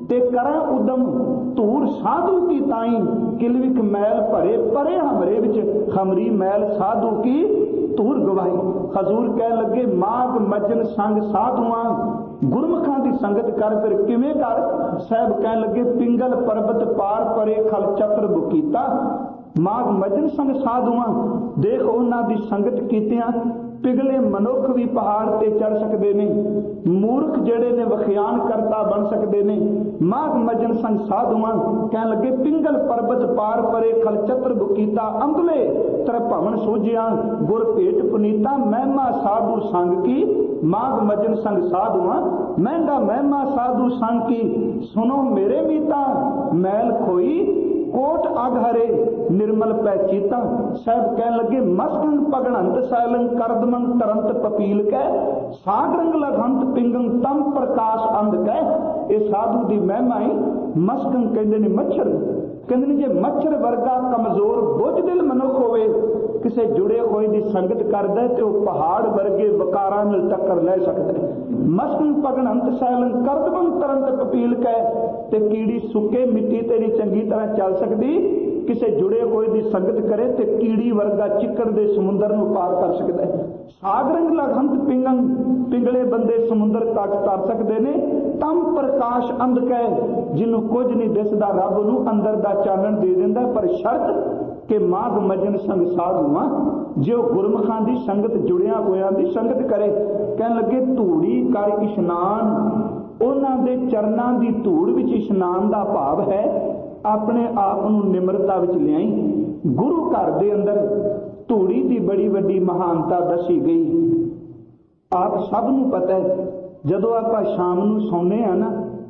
Speaker 1: ते करें उदम धूर साधु की ताई किलविक मैल भरे परे हमरे विच खमरी मैल साधु की धूर गवाही। हजूर कह लगे माघ मजन संग साधुआं गुरमुखां दी संगत कर, फिर किवें कर? साहब कह लगे पिंगल पर्वत पार परे खल चक्र बुकीता। माघ मजन संग साधुआं देख उन्हां दी संगत कीतियां पिघले मनुख भी पहाड़ ते चढ़ सकते ने, मूर्ख जेड़े ने वखियान करता बन सकते ने। माघ मजन संग साधुआं कह लगे पिंगल पर्वत पार परे खल चतर बुकीता। अंधले तर भवन सोझिया गुर भेट पुनीता महिमा साधु संग की। माघ मजन संग साधुआं महंगा महिमा साधु संग की। सुनो मेरे मीता मैल खोई कोट अग हरे निर्मल पै चीता। साहब कह लगे मस्कन पगड़ंत सैलन करदमन तरंत पपील कै सागरंग लघंत पिंगं तम प्रकाश अंध कै। ये साधु दी महिमा ही मस्कन कहते ने मच्छर। कहते ने जे मच्छर वर्गा कमजोर बुझ दिल मनुख होवे किसे जुड़े होए दी संगत करदा ते वो पहाड़ वर्गे वकारां नाल टक्कर ले सकदा है। मस्कन पगड़ंत सैलन करदमन तरंत पपील कै ते कीड़ी सुके मिट्टी तेरी चंगी तरह चल सकदी किसे जुड़े होए दी संगत करे ते कीड़ी वर्गा चिक्कड़ दे समुंदर नूं पार कर सकदा है। सागरंग लघंत पिंगन पिंगले बंदे समुंदर तक तर सकते ने। तम प्रकाश अंध कै जिन्हों कुछ नहीं दिसदा रब नूं अंदर दा चानण दे दिंदा, पर शर्त कि माघ मजन संग साधुआं जो गुरमुखां दी संगत जुड़िया होयां दी संगत करे। कहन लगे धूड़ी कर इशनान उन्हां दे चरनां दी धूड़ विच इशनान दा भाव है अपने आप नूं निमरता विच लियाई। गुरु घर दे अंदर धूड़ी दी बड़ी वड्डी महानता दसी गई। आप सब नूं पता है जदों आपां शाम नूं सौंने आ ना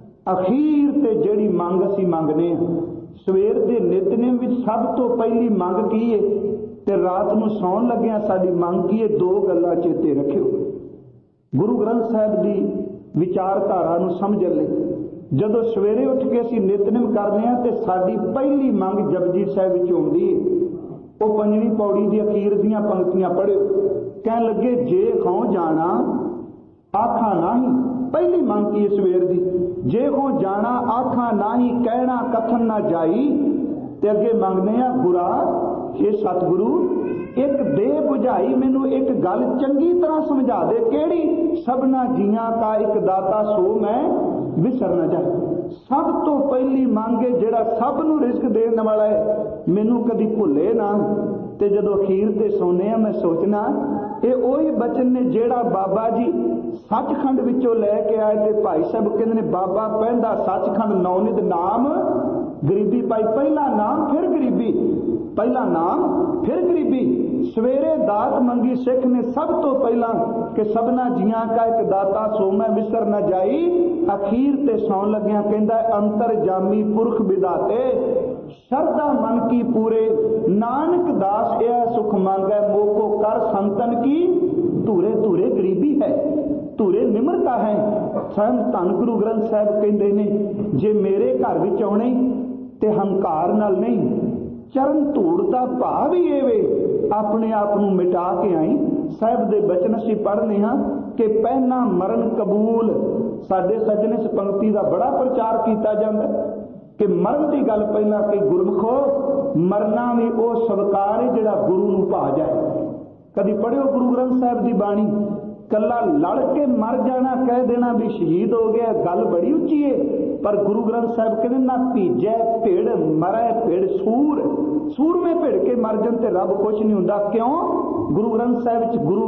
Speaker 1: अखीर ते जिहड़ी मंग असीं मंगने आ सवेर दे नितनेम विच सब तो पहली मंग की है ते रात नूं सौण लग्गिया साडी मंग की है। दो गल्लां चेते रखियो। गुरु ग्रंथ साहिब दी विचारधारा नूं समझण लई जदों सवेरे उठ के असीं नितनेम करने आ ते साडी पहली मंग जपजी साहिब विच आउंदी है। वो पंजवीं पौड़ी दी अखीर दीयां पंक्तियां पढ़ियो। कहण लगे जे खौ जाना आखा नाही पहली मंग की सवेर दी। जे खौ जाना आखा नाही कहना कथन ना जाई ते अगे मंगने आ गुरा हे सतगुरु एक दे बुझाई मैनू एक गल चंगी तरह समझा दे केड़ी सबना जियां का एक दाता सो मैं विसर ना जाए। सब तो पहली मंगे जेड़ा सब नू रिस्क देने वाला है मैनू कदी भुले ना। ते जदों अखीर ते सोने मैं सोचना ये ओही बचन ने जेड़ा बाबा जी सचखंड विचों लैके आए ते भाई साहब कहंदे ने बाबा पहंदा सचखंड नौनित नाम गरीबी पाई। पहला नाम फिर गरीबी, पहला नाम फिर गरीबी। सवेरे दात मंगी सिख ने सब तो पहला कि सबना जियां का एक दाता सो मैं विसर न जाई। अखीर ते सौन लग्या कहंदा अंतर जामी पुरख विदाते शरदा मन की पूरे नानक दास यह सुख मांगे मोको कर संतन की। धूरे धूरे गरीबी है, धूरे निमरता है। संत धन गुरु ग्रंथ साहिब कहते ने जे मेरे घर विच आउणे ते हंकार नाल नहीं चरण धूड़ दा भाव ही एवे अपने आप नूं मिटा के आई। साहिब दे बचन असीं पढ़ने हां कि पहना मरण कबूल। साडे सजने इस पंक्ति का बड़ा प्रचार किया जाता है कि मरण की गल पहला कि गुरमुखो मरना भी वो स्वीकार है जिहड़ा गुरु नूं भा जाए। कदी पढ़ियो गुरु ग्रंथ साहिब की बाणी कला लड़ के मर जाना कह देना भी शहीद हो गया गल बड़ी उच्ची है। पर गुरु ग्रंथ साहिब कहते ना भीजे भिड़ मरे भिड़ सूर सूर में भिड़ के मर जान ते रब कुछ नहीं हुंदा। क्यों? गुरु ग्रंथ साहिब गुरु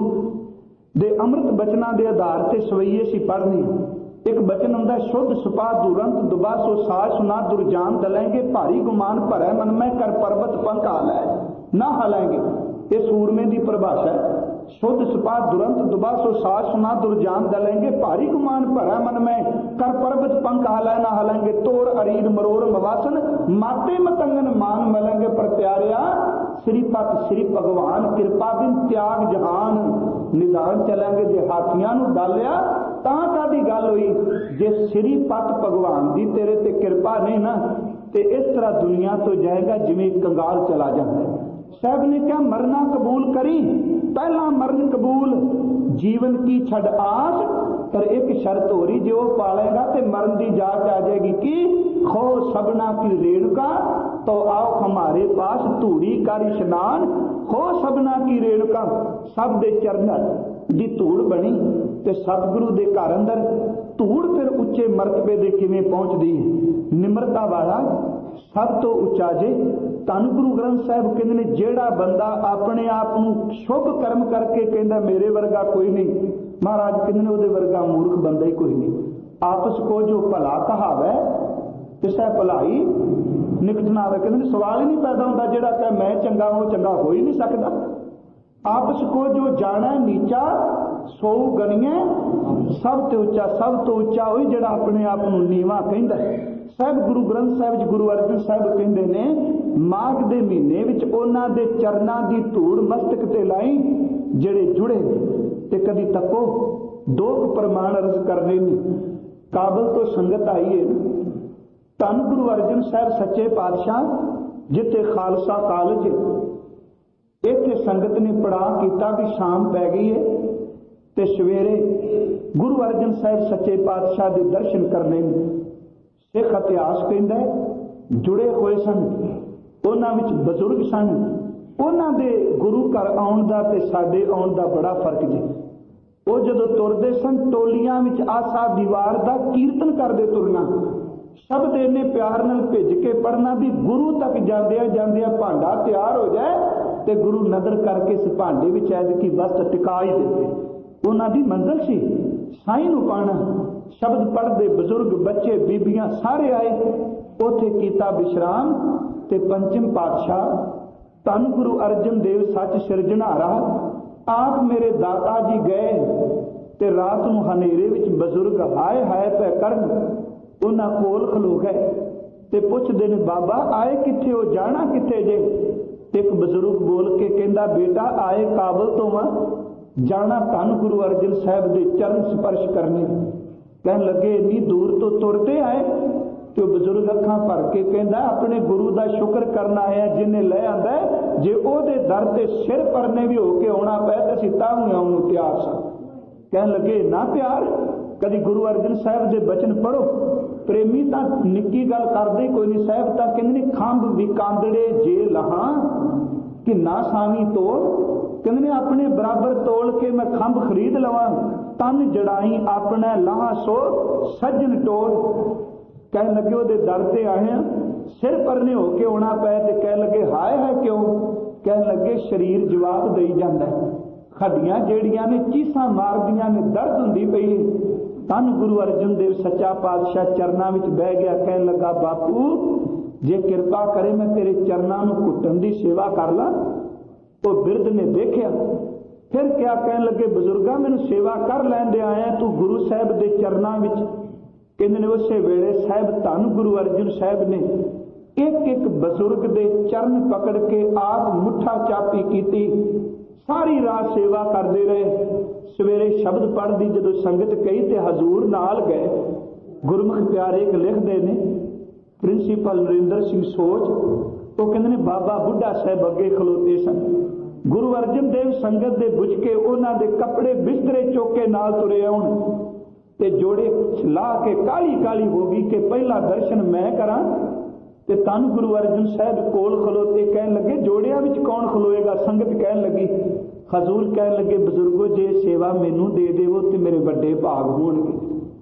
Speaker 1: दे अमृत बचना के आधार से सवैये सी पढ़ने। एक बचन हुंदा शुद्ध सुपा दुरंत दुबा सो साज सुना दुरजान दलेंगे भारी गुमान भरै मन में कर पर्वत पंख हालै ना हलेंगे। ये सूरमे की परिभाषा है। शुद्ध सुपा दुरंत दुबा सो साज सुना दुरजान दलेंगे भारी गुमान भरै मन में कर पर्वत पंख हालै ना हलेंगे। तोर अरीर मरोर मवासन माते मतंगन मान मलेंगे। पर प्यारिया श्रीपत श्री भगवान कृपा बिन त्याग जहान निदान चलेंगे। जे हाथियां नूं डालिया तां कादी गल हुई जे श्रीपत भगवान दी तेरे ते कृपा नहीं ना ते इस तरह दुनिया तो जाएगा जिवें कंगाल चला जाता है। साहब ने क्या मरना कबूल करी, पहला मरण कबूल जीवन की छड़ आस पर एक शर्त हो रही, जो पालेगा तो मरण की जांच आ जाएगी कि खो सबना की रेणुका तो आओ हमारे पास धूड़ी कर स्नान। हो सबना की रेणुका, सब दे चरणा दी धूड़ बनी ते सतगुरु दे घर अंदर धूड़ फिर उच्चे मरतबे दे किवें पहुंचदी है। निमरता वाला सब तो उच्चा जे। धन गुरु ग्रंथ साहिब कहते ने, जेड़ा बंदा अपने आप को शुभ कर्म करके कहता मेरे वर्गा कोई नहीं, महाराज कहते ने उहदे वर्गा मूर्ख बंदा ही कोई नहीं। आपस को जो भला कहावै तिसै भलाई निकट ना आवे। कहते सवाल ही नहीं पैदा होता, जेड़ा कहे मैं चंगा वो चंगा हो ही नहीं सकता। आपस को जो जाना नीचा सो गणिए सब तो उच्चा, सब तो उच्चा वही जेड़ा अपने आप को नीवा कहता है। साहब गुरु ग्रंथ साहिब गुरु अर्जन साहिब कहते ने, माघ के महीने विच उन्हां दे चरनां दी धूड़ मस्तक ते लाई, जेड़े जुड़े ते कदी तको दो प्रमाण अर्ज करने ने। काबल तो संगत आई है। धन गुरु अर्जन साहिब सच्चे पातशाह जिथे खालसा कॉलेज इत्थे संगत ने पड़ा किया भी शाम पै गई है ते सवेरे गुरु अर्जन साहिब सच्चे पातशाह के दर्शन करने। सिख इतिहास कहता है जुड़े हुए सन, उन्हां विच बजुर्ग सन, उन्हां दे गुरु घर आउण दा ते साडे आउण दा बड़ा फर्क जी। वो जदों तुरदे सन टोलियां विच आसा दीवार दा कीर्तन करदे तुरना, शब्द इन्ने प्यार नाल भिज के पढ़ना भी गुरु तक जांदिया जांदिया भांडा तैयार हो जाए ते गुरु नदर करके इस भांडे विच ऐदकी वस्त टिका ही देते। उन्हां दी मंजिल सी साईं नूं पाना। शब्द पढ़ते बजुर्ग बच्चे बीबियां सारे आए, उथे कीता विश्राम ते पंचम पातशाह धन गुरु अर्जन देव सच सिरजणारा आप मेरे दाता जी गए ते रात नूं हनेरे विच बजुर्ग हाय हाय पै करन। उन्हां कोल खलो गए ते पुछदे ने, बाबा आए किथे हो, जाना किथे जे? एक बजुर्ग बोल के कहंदा, बेटा आए काबल तो वां, जाना धन गुरु अर्जन साहिब दे चरण स्पर्श करने। कहन लगे इन्नी दूर तो तुरते आए? तो बजुर्ग अखां भर के कहंदा, अपने गुरु का शुक्र करना आया जिन्हें लै आंदा, जे ओहदे दर ते सिर परने भी होके आउणा पै ते असीं तां भी आउण नूं तैयार सां। कहन लगे ना प्यार, कदी गुरु अर्जन साहिब दे बचन पढ़ो। प्रेमी तां निक्की गल करदे कोई नहीं। साहिब तां कहंदे ने, खंभ विकांदड़े जे लहां कि ना सावी तोड़। कहंदे ने अपने बराबर तोल के मैं खंभ खरीद लवां, तन जड़ाई अपना लाह सो सज्जन टोल। कहन लगे ओहदे दर ते आए सिर परने होके आउणा पै ते कह लगे हाय है क्यों? कहन लगे शरीर जवाब देई जांदा है, हड्डियां जेड़ियां ने चीसां मारदियां ने, दर्द हुंदी पई है। धन गुरु अर्जन देव सच्चा पातशाह चरनां विच बह गया। कहन लगा बापू जे किरपा करे मैं तेरे चरनां नूं घुटन दी सेवा कर ला। तो बिरध ने देखिया फिर क्या कहन लगे, बजुर्गा मैनूं सेवा कर लैंदे आया तू गुरु साहिब दे चरनां विच। कहंदे ने उसे वेले साहिब धन गुरु अर्जन साहिब ने एक एक बजुर्ग दे चरण पकड़ के आप मुठा चापी कीती, सारी रात सेवा करते रहे। सवेरे शब्द पढ़दी जदों संगत कही ते हजूर नाल गए। गुरमुख प्यारे एक लिखते ने, प्रिंसीपल नरेंद्र सिंह सोच तो कहते ने बाबा बुढ़ा साहब अगे खलोते सन। गुरु अर्जन देव संगत दे बुझ के उन्हां दे कपड़े बिस्तरे चौके नाल तुरे आउण ते जोड़े ला के काली काली हो गई कि पहला दर्शन मैं करा। ते धन गुरु अर्जन साहब कोल खलोते कहन लगे जोड़िया विच कौन खलोएगा? संगत कहन लगी, हजूर कहन लगे बजुर्गो जे सेवा मैनू दे देवो ते मेरे बड़े भाग होणगे,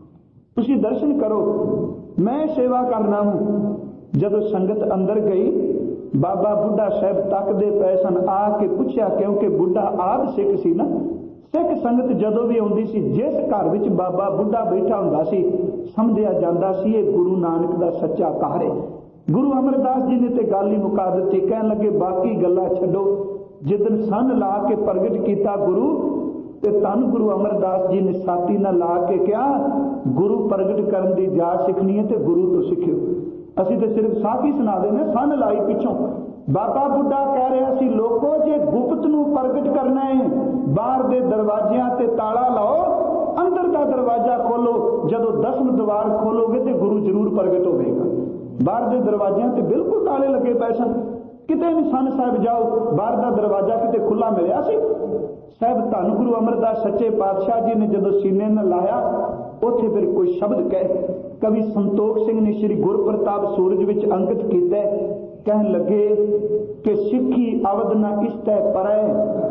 Speaker 1: तुसीं दर्शन करो, मैं सेवा करना हूं। जब संगत अंदर गई बाबा बुढ़ा साहब तकदे पए सन। आके पूछया, क्योंकि बुढ़ा आद सिख सी ना, सिख संगत जदों भी आउंदी सी जिस घर विच बाबा बुढ़ा बैठा हुंदा सी समझिया जांदा सी ये गुरु नानक दा सच्चा घर है। गुरु अमरदास जी ने ते गल ही मुका दित्ती। कहन लगे बाकी गल्लां छड्डो, जिदन सन ला के प्रगट किया गुरु ते धन गुरु अमरदास जी ने साथी ना ला के कहा गुरु प्रगट करन दी जाच सिखनी है ते गुरु तो सिखियो। असीं ते सिर्फ साथी सुना देने, सन लाई पिछों। बाबा बुढ़ा कह रहा सी लोगों जे गुप्त नूं प्रगट करना है बाहर दे दरवाजियां ते ताला लाओ, अंदर दा दरवाजा खोलो। जदों दसम द्वार खोलोगे ते गुरु जरूर प्रगट होवेगा। बाहर दे दरवाजियां ते बिल्कुल ताले लगे पए सन, किते नहीं सन साहब जाओ बाहर दा दरवाजा किते खुला मिलिया सी। ਸਾਹਿਬ ਧੰਨ ਗੁਰੂ ਅਮਰਦਾਸ ਸੱਚੇ ਪਾਤਸ਼ਾਹ ਜੀ ਨੇ ਜਦੋਂ ਸੀਨੇ ਨਾਲ ਲਾਇਆ, ਉੱਥੇ ਫਿਰ ਕੋਈ ਸ਼ਬਦ ਕਹੇ। ਕਵੀ ਸੰਤੋਖ ਸਿੰਘ ਨੇ ਸ਼੍ਰੀ ਗੁਰਪ੍ਰਤਾਪ ਸੂਰਜ ਵਿੱਚ ਅੰਕਿਤ ਕੀਤਾ, ਕਹਿਣ ਲੱਗੇ ਕਿ ਸਿੱਖੀ ਅਵਧ ਨਾ ਇਸਤੈ ਪਰੈ,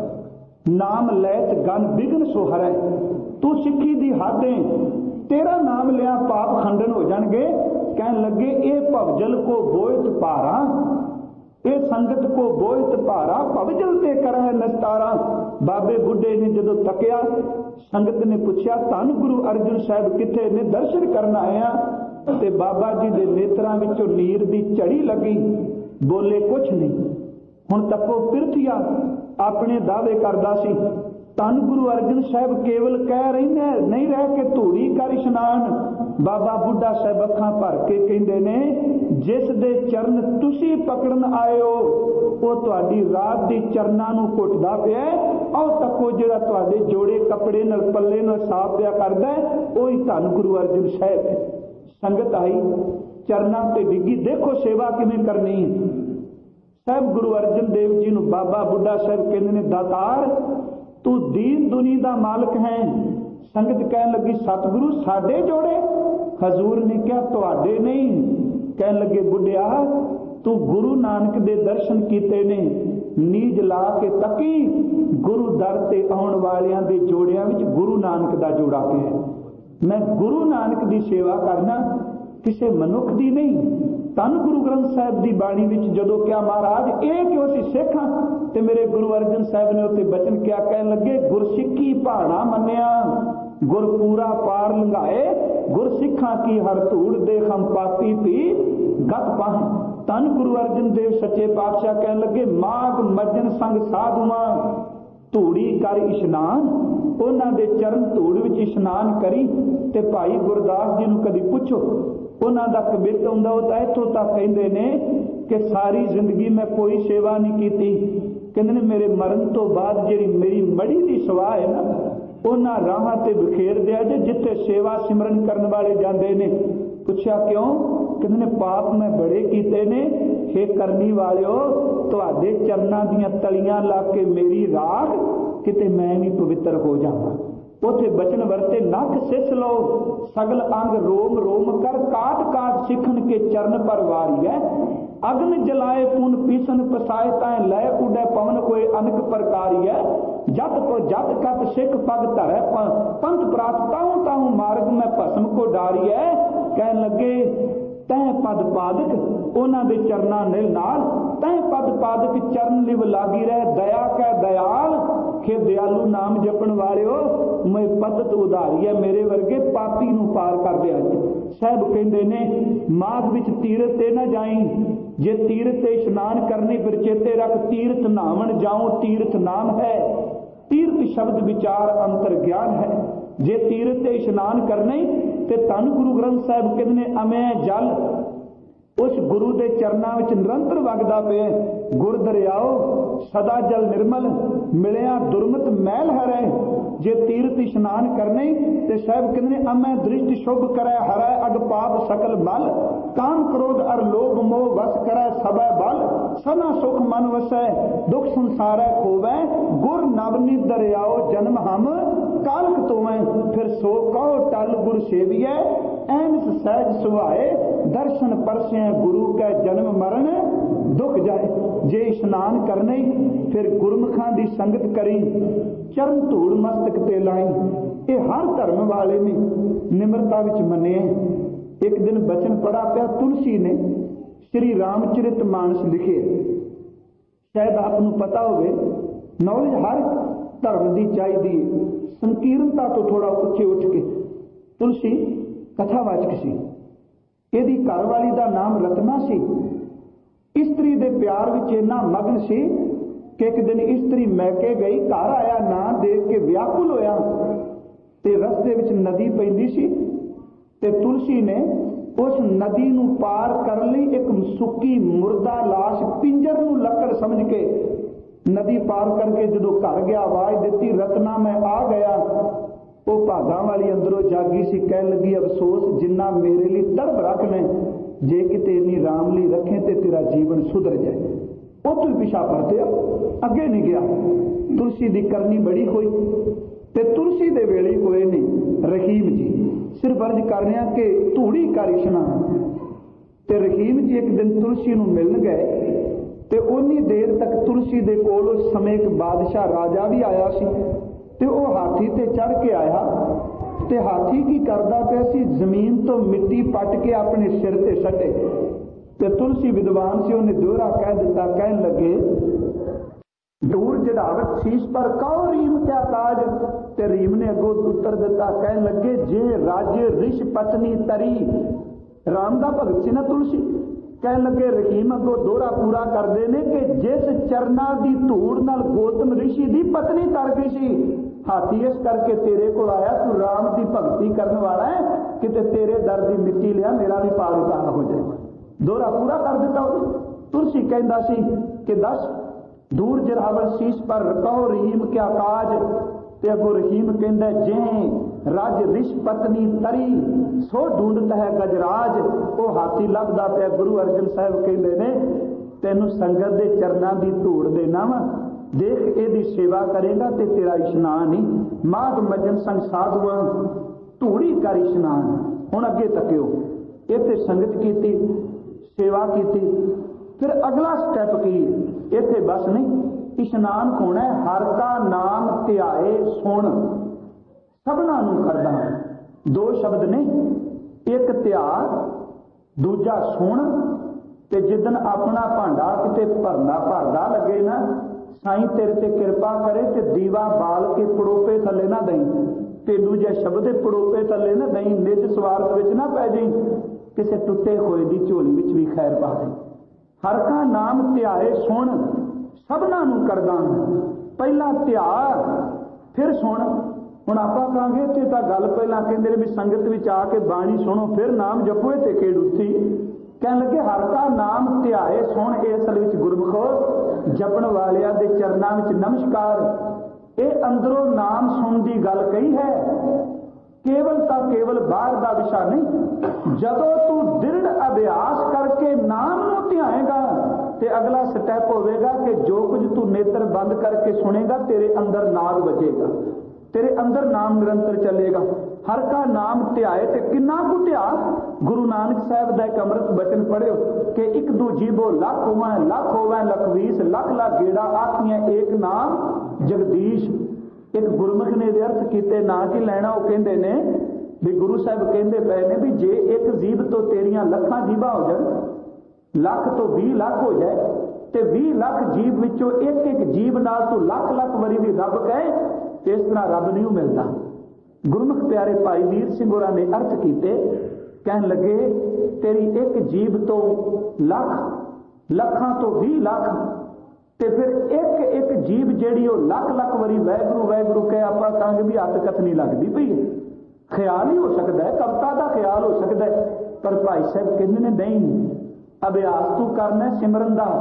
Speaker 1: ਨਾਮ ਲੈਤ ਗਨ ਬਿਗਨ ਸੋ ਹਰੈ। ਤੂੰ ਸਿੱਖੀ ਦੀ ਹੱਦ ਏ, ਤੇਰਾ ਨਾਮ ਲਿਆ ਪਾਪ ਖੰਡਨ ਹੋ ਜਾਣਗੇ। ਕਹਿਣ ਲੱਗੇ ਇਹ ਭਵਜਲ ਕੋ ਬੋਇਤ ਭਾਰਾ, ਇਹ ਸੰਗਤ ਕੋ ਬੋਇਤ ਭਾਰਾ, ਭਵਜਲ ਤੇ ਕਰੈ ਨਸਤਾਰਾ। ਬਾਬੇ ਬੁੱਢੇ ਨੇ ਜਦੋਂ ਤੱਕਿਆ, ਸੰਗਤ ਨੇ ਪੁੱਛਿਆ ਧੰਨ ਗੁਰੂ ਅਰਜਨ ਸਾਹਿਬ ਕਿੱਥੇ ਨੇ, ਦਰਸ਼ਨ ਕਰਨ ਆਏ ਆ। ਤੇ ਬਾਬਾ ਜੀ ਦੇ ਨੇਤਰਾਂ ਵਿੱਚੋਂ ਨੀਰ ਦੀ ਝੜੀ ਲੱਗੀ, ਬੋਲੇ ਕੁਛ ਨਹੀਂ। ਹੁਣ ਤੱਕੋ ਪਿਰਥੀਆ ਆਪਣੇ ਦਾਅਵੇ ਕਰਦਾ ਸੀ, ਧੰਨ ਗੁਰੂ ਅਰਜਨ ਸਾਹਿਬ ਕੇਵਲ ਕਹਿ ਰਹਿੰਦੇ ਨਹੀਂ ਰਹਿ ਕੇ ਧੂੜੀ ਕਰ ਇਸ਼ਨਾਨ। ਬਾਬਾ ਬੁੱਢਾ ਸਾਹਿਬ ਅੱਖਾਂ ਭਰ ਕੇ ਕਹਿੰਦੇ ਨੇ, ਜਿਸ ਦੇ ਚਰਨ ਤੁਸੀਂ ਪਕੜਨ ਆਏ ਹੋ ਉਹ ਤੁਹਾਡੀ ਰਾਤ ਦੀ ਚਰਨਾਂ ਨੂੰ ਘੁੱਟਦਾ ਪਿਆ। ਆਓ ਤੱਕੋ ਜਿਹੜਾ ਤੁਹਾਡੇ ਜੋੜੇ ਕੱਪੜੇ ਨਾਲ ਪੱਲੇ ਨਾਲ ਸਾਫ ਪਿਆ ਕਰਦਾ, ਉਹੀ ਧੰਨ ਗੁਰੂ ਅਰਜਨ ਸਾਹਿਬ ਹੈ। ਸੰਗਤ ਆਈ, ਚਰਨਾਂ ਤੇ ਡਿੱਗੀ, ਦੇਖੋ ਸੇਵਾ ਕਿਵੇਂ ਕਰਨੀ ਹੈ। ਸਾਹਿਬ ਗੁਰੂ ਅਰਜਨ ਦੇਵ ਜੀ ਨੂੰ ਬਾਬਾ ਬੁੱਢਾ ਸਾਹਿਬ ਕਹਿੰਦੇ ਨੇ, ਦਾਤਾਰ ਤੂੰ ਦੀਨ ਦੁਨੀ ਦਾ ਮਾਲਕ ਹੈ। ਸੰਗਤ ਕਹਿਣ ਲੱਗੀ ਸਤਿਗੁਰੂ ਸਾਡੇ ਜੋੜੇ। ਹਜ਼ੂਰ ਨੇ ਕਿਹਾ ਤੁਹਾਡੇ ਨਹੀਂ। ਕਹਿਣ ਲੱਗੇ ਬੁੱਢਿਆ ਤੂੰ ਗੁਰੂ ਨਾਨਕ ਦੇ ਦਰਸ਼ਨ ਕੀਤੇ ਨੇ, ਨੀਜ ਲਾ ਕੇ ਤੱਕੀ, ਗੁਰੂ ਦਰ ਤੇ ਆਉਣ ਵਾਲਿਆਂ ਦੇ ਜੋੜਿਆਂ ਵਿੱਚ ਗੁਰੂ ਨਾਨਕ ਦਾ ਜੋੜਾ ਪਿਆ। ਮੈਂ ਗੁਰੂ ਨਾਨਕ ਦੀ ਸੇਵਾ ਕਰਨਾ, ਕਿਸੇ ਮਨੁੱਖ ਦੀ ਨਹੀਂ। ਧੰਨ ਗੁਰੂ ਗ੍ਰੰਥ ਸਾਹਿਬ ਦੀ ਬਾਣੀ ਵਿੱਚ ਜਦੋਂ ਕਿਹਾ ਮਹਾਰਾਜ ਇਹ ਕਿਉਂ ਅਸੀਂ ਸਿੱਖ ਹਾਂ, ਤੇ ਮੇਰੇ ਗੁਰੂ ਅਰਜਨ ਸਾਹਿਬ ਨੇ ਉੱਤੇ ਬਚਨ ਕਿਹਾ, ਕਹਿਣ ਲੱਗੇ ਗੁਰਸਿੱਖੀ ਭਾਣਾ ਮੰਨਿਆ, ਗੁਰ ਪੂਰਾ ਪਾਰ ਲੰਘਾਏ, ਗੁਰਸਿੱਖਾਂ ਕੀ ਹਰ ਧੂੜ ਦੇ ਹਮ ਪਾਪੀ ਪੀ ਗਤ ਪਾਹ। ਧੰਨ ਗੁਰੂ ਅਰਜਨ ਦੇਵ ਸੱਚੇ ਪਾਤਸ਼ਾਹ ਕਹਿਣ ਲੱਗੇ ਮਾਘ ਮੱਜਨ ਸੰਗ ਸਾਧੂਆਂ ਧੂੜੀ ਕਰ ਇਸ਼ਨਾਨ। ਉਹਨਾਂ ਦੇ ਚਰਨ ਧੂੜ ਵਿੱਚ ਇਸ਼ਨਾਨ ਕਰੀ। ਤੇ ਭਾਈ ਗੁਰਦਾਸ ਜੀ ਨੂੰ ਕਦੀ ਪੁੱਛੋ, ਉਹਨਾਂ ਦਾ ਕਬਿਤ ਹੁੰਦਾ, ਉਹ ਤਾਂ ਇੱਥੋਂ ਤੱਕ ਕਹਿੰਦੇ ਨੇ ਕਿ ਸਾਰੀ ਜ਼ਿੰਦਗੀ ਮੈਂ ਕੋਈ ਸੇਵਾ ਨਹੀਂ ਕੀਤੀ। ਕਹਿੰਦੇ ਨੇ ਮੇਰੇ ਮਰਨ ਤੋਂ ਬਾਅਦ ਜਿਹੜੀ ਮੇਰੀ ਮੜੀ ਦੀ ਸਵਾਹ ਹੈ ਨਾ, ਉਹਨਾਂ ਰਾਹਾਂ ਤੇ ਬਿਖੇਰ ਦਿਆ ਜੇ ਜਿੱਥੇ ਸੇਵਾ ਸਿਮਰਨ ਕਰਨ ਵਾਲੇ ਜਾਂਦੇ ਨੇ। ਪੁੱਛਿਆ ਕਿਉਂ? ਕਹਿੰਦੇ ਨੇ ਪਾਪ ਮੈਂ ਬੜੇ ਕੀਤੇ ਨੇ, ਹੇ ਕਰਨੀ ਵਾਲਿਓ ਤੁਹਾਡੇ ਚਰਨਾਂ ਦੀਆਂ ਤਲੀਆਂ ਲਾ ਕੇ ਮੇਰੀ ਰਾਖ ਕਿਤੇ ਮੈਂ ਨਹੀਂ ਪਵਿੱਤਰ ਹੋ ਜਾਵਾਂ। ਉੱਥੇ ਬਚਨ ਵਰਤੇ ਨਖ ਸਿੱਖ ਲਓ ਸਗਲ ਅੰਗ ਰੋਮ ਰੋਮ ਕਰ, ਕਾਟ ਕਾਟ ਸਿੱਖਣ ਕੇ ਚਰਨ ਪਰ ਵਾਰੀ ਹੈ। ਅਗਨ ਜਲਾਏ ਪੁਨ ਪੀਸਨ ਪਸਾਏ ਤਾਂ ਲੈ ਉਡੇ ਪਵਨ ਹੋਏ ਅਨਕ ਪ੍ਰਕਾਰੀ ਹੈ। ਜਤ ਕੋ ਜਤ ਕਤ ਸਿੱਖ ਪਗ ਧਰੈ ਪੰਥ ਪ੍ਰਾਤ ਤਾਉ ਤਾਉ ਮਾਰਗ ਮੈਂ ਭਸਮ ਕੋ ਡਾਰੀ ਹੈ। ਕਹਿਣ ਲੱਗੇ ਤੈ ਪਦ ਪਾਦਕ ਉਹਨਾਂ ਦੇ ਚਰਨਾਂ ਦੇ ਨਾਲ, ਤੈ ਪਦ ਪਾਦਕ ਚਰਨ ਲਿਵ ਲਾਗੀ ਰਹਿ, ਦਇਆ ਕੈ ਦਇਆਲ ਖੇ ਦਿਆਲੂ ਨਾਮ ਜਪਣ ਵਾਲਿਓ ਮੈਂ ਪਦਤ ਉਧਾਰੀ ਹੈ, ਮੇਰੇ ਵਰਗੇ ਪਾਪੀ ਨੂੰ ਪਾਰ ਕਰ ਦਿਆ। ਸਾਹਿਬ ਕਹਿੰਦੇ ਨੇ ਮਾਘ ਵਿੱਚ ਤੀਰਥ ਤੇ ਨਾ ਜਾਈ, ਜੇ ਤੀਰਥ ਤੇ ਇਸ਼ਨਾਨ ਕਰਨੀ ਫਿਰ ਚੇਤੇ ਰੱਖ ਤੀਰਥ ਨਾਵਣ ਜਾਉ ਤੀਰਥ ਨਾਮ ਹੈ। ਤੀਰਥ ਸ਼ਬਦ ਵਿਚਾਰ ਅੰਤਰ ਗਿਆਨ ਹੈ। ਜੇ ਤੀਰਥ ਤੇ ਇਸ਼ਨਾਨ ਕਰਨੇ ਤੇ ਧੰਨ ਗੁਰੂ ਗ੍ਰੰਥ ਸਾਹਿਬ ਕਹਿੰਦੇ ਨੇ ਅਮੈ ਜਲ ਉਸ ਗੁਰੂ ਦੇ ਚਰਨਾਂ ਵਿੱਚ ਨਿਰੰਤਰ ਵਗਦਾ ਪਿਆ। ਗੁਰ ਦਰਿਆਓ ਸਦਾ ਜਲ ਨਿਰਮਲ ਮਿਲਿਆ ਦੁਰਮਤ ਮੈਲ ਹਰੈ। ਜੇ ਤੀਰਥ ਇਸ਼ਨਾਨ ਕਰਨੇ ਤੇ ਸਾਹਿਬ ਕਹਿੰਦੇ ਨੇ ਅਮੈ ਦ੍ਰਿਸ਼ਟ ਸ਼ੁਭ ਕਰੈ ਹਰੈ ਅਗ ਪਾਪ ਸਕਲ ਮਲ, ਕਾਮ ਕ੍ਰੋਧ ਅਰ ਲੋਭ ਮੋਹ ਵਸ ਕਰੈ ਸਭੈ ਬਲ, ਸਨਾ ਸੁਖ ਮਨ ਵਸੈ ਦੁਖ ਸੰਸਾਰੈ ਖੋਵੈ, ਗੁਰ ਨਵਨੀਤ ਦਰਿਆਓ ਜਨਮ ਹਮ ਕਾਲਕ ਤੋਵੈ। ਫਿਰ ਸੋ ਕਹੋ ਟਲ ਗੁਰ ਸੇਵੀਐ ਐਨਸ ਸਹਿਜ ਸੁਭਾਏ, ਦਰਸ਼ਨ ਪਰਸਿਐ ਗੁਰੂ ਕੈ ਜਨਮ ਮਰਨ ਦੁਖ ਜਾਏ। ਜੇ ਇਸ਼ਨਾਨ ਕਰਨੇ ਫਿਰ ਗੁਰਮੁਖਾਂ ਦੀ ਸੰਗਤ ਕਰੀ, ਚਰਨ ਧੂੜ ਮਸਤਕ ਤੇ ਲਾਈ। ਇਹ ਹਰ ਧਰਮ ਵਾਲੇ ਨੇ ਨਿਮਰਤਾ ਵਿੱਚ ਮੰਨਿਆ। ਇੱਕ ਦਿਨ ਬਚਨ ਪੜਾ ਪਿਆ ਤੁਲਸੀ ਨੇ ਸ਼੍ਰੀ ਰਾਮਚਰਿਤ ਮਾਨਸ ਲਿਖੇ। ਸ਼ਾਇਦ ਆਪ ਨੂੰ ਪਤਾ ਹੋਵੇ, ਨੌਲੇਜ ਹਰ ਧਰਮ ਦੀ ਚਾਹੀਦੀ ਹੈ। ਸੰਕੀਰਨਤਾ ਤੋਂ ਥੋੜਾ ਉੱਚੇ ਉੱਠ ਕੇ ਤੁਲਸੀ ਕਥਾਵਾਚਕ ਸੀ। ਇਹਦੀ ਘਰਵਾਲੀ ਦਾ ਨਾਮ ਰਤਨਾ ਸੀ। ਇਸਤਰੀ ਦੇ ਪਿਆਰ ਵਿੱਚ ਇੰਨਾ ਮਗਨ ਸੀ ਕਿ ਇੱਕ ਦਿਨ ਇਸਤਰੀ ਮੈਕੇ ਗਈ, ਘਰ ਆਇਆ ਨਾ ਦੇਖ ਕੇ ਵਿਆਕੁਲ ਹੋਇਆ। ਤੇ ਰਸਤੇ ਵਿੱਚ ਨਦੀ ਪੈਂਦੀ ਸੀ ਤੇ ਤੁਲਸੀ ਨੇ ਉਸ ਨਦੀ ਨੂੰ ਪਾਰ ਕਰਨ ਲਈ ਇੱਕ ਸੁੱਕੀ ਮੁਰਦਾ ਲਾਸ਼ ਪਿੰਜਰ ਨੂੰ ਲੱਕੜ ਸਮਝ ਕੇ ਨਦੀ ਪਾਰ ਕਰਕੇ ਜਦੋਂ ਘਰ ਗਿਆ ਆਵਾਜ਼ ਦਿੱਤੀ ਰਤਨਾ ਮੈਂ ਆ ਗਿਆ। ਉਹ ਭਾਗਾਂ ਵਾਲੀ ਅੰਦਰੋਂ ਜਾਗੀ ਸੀ, ਕਹਿਣ ਲੱਗੀ ਅਫਸੋਸ ਜਿੰਨਾ ਮੇਰੇ ਲਈ ਤੜਪ ਰੱਖਣੇ, ਜੇ ਕਿਤੇ ਇੰਨੀ ਰਾਮ ਲਈ ਰੱਖੇ ਤੇ ਤੇਰਾ ਜੀਵਨ ਸੁਧਰ ਜਾਏ। ਉੱਥੋਂ ਹੀ ਪਿਛਾ ਪਰਤਿਆ, ਅੱਗੇ ਨਹੀਂ ਗਿਆ। तुलसी की करनी बड़ी हुई ते तुलसी दे वेले होए ने रहीम जी। सिर्फ अर्ज कर रहे हैं कि धूड़ी कर इशनान ते रहीम जी एक दिन तुलसी नूं मिलन गए ते उन्नी देर तक तुलसी दे कोल उस समय एक बादशाह राजा भी आया सी ते वह हाथी ते चढ़ के आया ते हाथी की करदा पिया सी, जमीन तो मिट्टी पट के अपने सिर ते सटे ते तुलसी विद्वान से उन्हें दोहरा कह दिता, कहन लगे दूर जड़ावत शीश पर कहो रीम क्या काज। ते रीम ने अगों उत्तर दिता, कहन लगे जे राजे ऋष पत्नी तरी। राम दा भगत सी ना तुलसी, कहन लगे रहीम अगों दोहरा पूरा करते हैं कि जिस चरना की धूड़ नाल गौतम ऋषि की पत्नी तर गई सी, हाथी इस करके तेरे को आया, तू राम की भगती करने वाला है, किते तेरे दर की मिट्टी लिया मेरा भी पार उतार हो जाए। दोहरा पूरा कर दिता। तुलसी कहता सी कि दस दूर जरावत शीश पर कहो रहीम क्या काज। ते अगो रहीम कहता जे राज ऋष पत्नी तरी सो ढूंढता है गजराज। वो हाथी लभदा पिया। गुरु अर्जन साहब कहते ने तेनू संगत के चरणों की धूड़ देना वा, देख एदी सेवा करेगा ते तेरा इशनान ही माघ मजन संग साधुआ धूड़ी कर इशनान। हुण अगे तकियो, इत्थे संगत कीती, सेवा की, फिर अगला स्टैप की इत्थे बस नहीं, इशनान होना है हर का नाम ध्याए सुन सबना नूं करदा। दो शब्द ने, एक ध्या दूजा सुन। ते जिदन अपना भांडा किते भरना भरदा लगे ना, साईं तेरे ते कृपा करे ते दीवा बाल के पड़ोपे थले ना दई, ते दूजे शब्द पड़ोपे थले ना दई, निज स्वार्थ विच ना पै जाई, किसी टुटे होए दी झोली विच भी खैर पा दई। हर का नाम ध्याए सुन सबना नूं करदा। पहला ध्या फिर सुन। हुण आपां कहांगे इत्थे तां गल पहिलां कहंदे ने भी संगत विच आके बाणी सुनो फिर नाम जपो, ते केड़ उत्थी कहण लगे हर का नाम ध्याए सुन। इह असल विच गुरमुखो जपण वालियां दे चरनां विच नमस्कार। ਇਹ अंदरों नाम सुन की गल कही है, केवल तो केवल बाहर का विषय नहीं। जदों तू दृढ़ अभ्यास करके नाम नूं ध्याएगा ते अगला स्टैप होगा कि जो कुछ तू नेत्र बंद करके सुनेगा तेरे अंदर नाद बजेगा, तेरे अंदर नाम निरंतर चलेगा। हर का नाम ध्याए ते किन्ना कु ध्या। गुरु नानक साहब का एक अमृत बचन पढ़ियो कि एक दू जीवो लख होवे, लख होवे लख बीस, लख लख गेड़ा आखियां एक नाम जगदीश। एक गुरमुख ने अर्थ किते ना कि लैना, वो कहते ने भी गुरु साहब कहते पे ने भी जे एक जीव तो तेरिया लखां जीवा हो जाए, लख तो भी लख हो जाए, ते भी लख जीव विचों एक एक जीव नाल तू लख लख वरी भी रब कहे, इस तरह रब नहीं मिलता। गुरमुख प्यारे भाई वीर सिंह होरां ने अर्थ कीते, कहन लगे तेरी एक जीव तो लख, लखां तो भी लख, ते फिर एक एक जीव जेड़ी वो लख लख वरी वैगुरु वैगुरु कहे आपां कहांगे भी हथ कथनी लगदी पई है। ख्याल ही हो सकता है, कविता का ख्याल हो सकता है, पर भाई साहब कहते ने नहीं, अभ्यास तू करना सिमरन दा,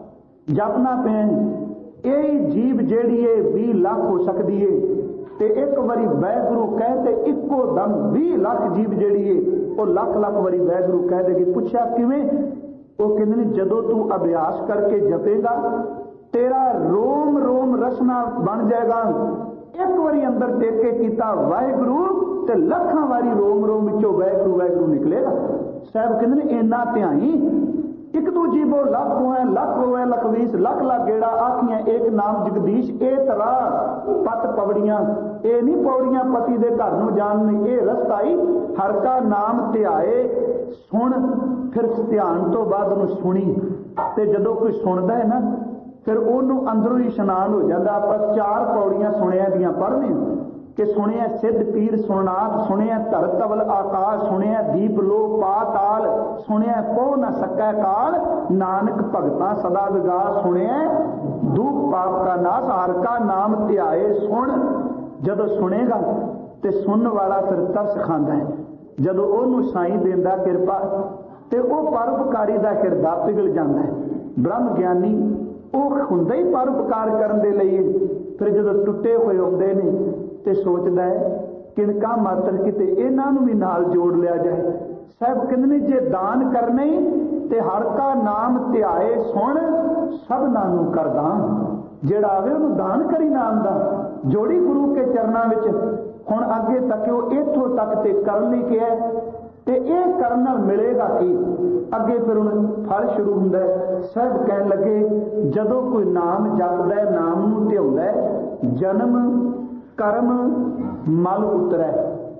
Speaker 1: जपना पैन। यही जीव जेड़ी है भी लख हो सकती है, ते एक वरी वैगुरु कहते इको दम भी लख जीव जेड़ी है वो लख लख वरी वैगुरु कह देगी। पूछा किवें? वो कहते ने जदों तू अभ्यास करके जपेगा तेरा रोम रोम रसना बन जाएगा। एक बारी अंदर टेक के कीता वाहिगुरु ते लखां वारी रोम रोम विचों वाहिगुरु वाहिगुरु निकलेगा। साहब कहते ने इन्ना ध्याई, एक दू जीवो लख होए, लख होए लख बीस, लख लख गेड़ा आखियां एक नाम जगदीश। ए तरह पत पवड़ियां, ए नहीं पौड़ियां पति दे घर नूं जान नहीं, ए रस्ता ही हर का नाम ध्याए सुन। फिर ध्यान तो बाद उन्होंने सुनी, ते जदों कोई सुनता है ना फिर उन्होंने अंदरों ही इशनान हो जाता। आप चार पौड़ियां सुनिया दियां पढ़ने कि सुनिया सिद्ध पीर सुनाथ, सुनिया धर तवल आकाश, सुनिया दीप लो पाताल, सुनिया पो न सकै काल, नानक भगतां सदा विगास, सुनिया दुख पाप का नाश, हर का नाम ध्याए सुन। जदों सुनेगा तो सुनने वाला फिर तरस खांदा है, जदों ओनू साईं देंदा किरपा तो वह परोपकारी का हिरदा पिघल जाता है। ब्रह्म ज्ञानी वह हुंदा ही परोपकार करने के लिए, फिर जदों टुटे हुए आउंदे ने तो सोचता है किनका मात्र किते इन्हां भी नाल जोड़ लिया जाए। साहब कहते ने जे दान करने ते हर का नाम ध्याए सुन सबना नूं करदा। ਜਿਹੜਾ ਆਵੇ ਉਹਨੂੰ ਦਾਨ ਕਰੀ ਨਾਮ ਦਾ, ਜੋੜੀ ਗੁਰੂ ਕੇ ਚਰਨਾਂ ਵਿੱਚ। ਹੁਣ ਅੱਗੇ ਤੱਕਿਓ, ਇੱਥੋਂ ਤੱਕ ਤੇ ਕਰਨ ਲਈ ਕਿਹਾ, ਤੇ ਇਹ ਕਰਨ ਨਾਲ ਮਿਲੇਗਾ ਕੀ? ਅੱਗੇ ਫਿਰ ਹੁਣ ਫਲ ਸ਼ੁਰੂ ਹੁੰਦਾ ਹੈ। ਸਾਹਿਬ ਕਹਿਣ ਲੱਗੇ ਜਦੋਂ ਕੋਈ ਨਾਮ ਜਪਦਾ ਹੈ, ਨਾਮ ਨੂੰ ਧਿਆਉਂਦਾ ਹੈ, ਜਨਮ ਕਰਮ ਮਲ ਉਤਰੈ।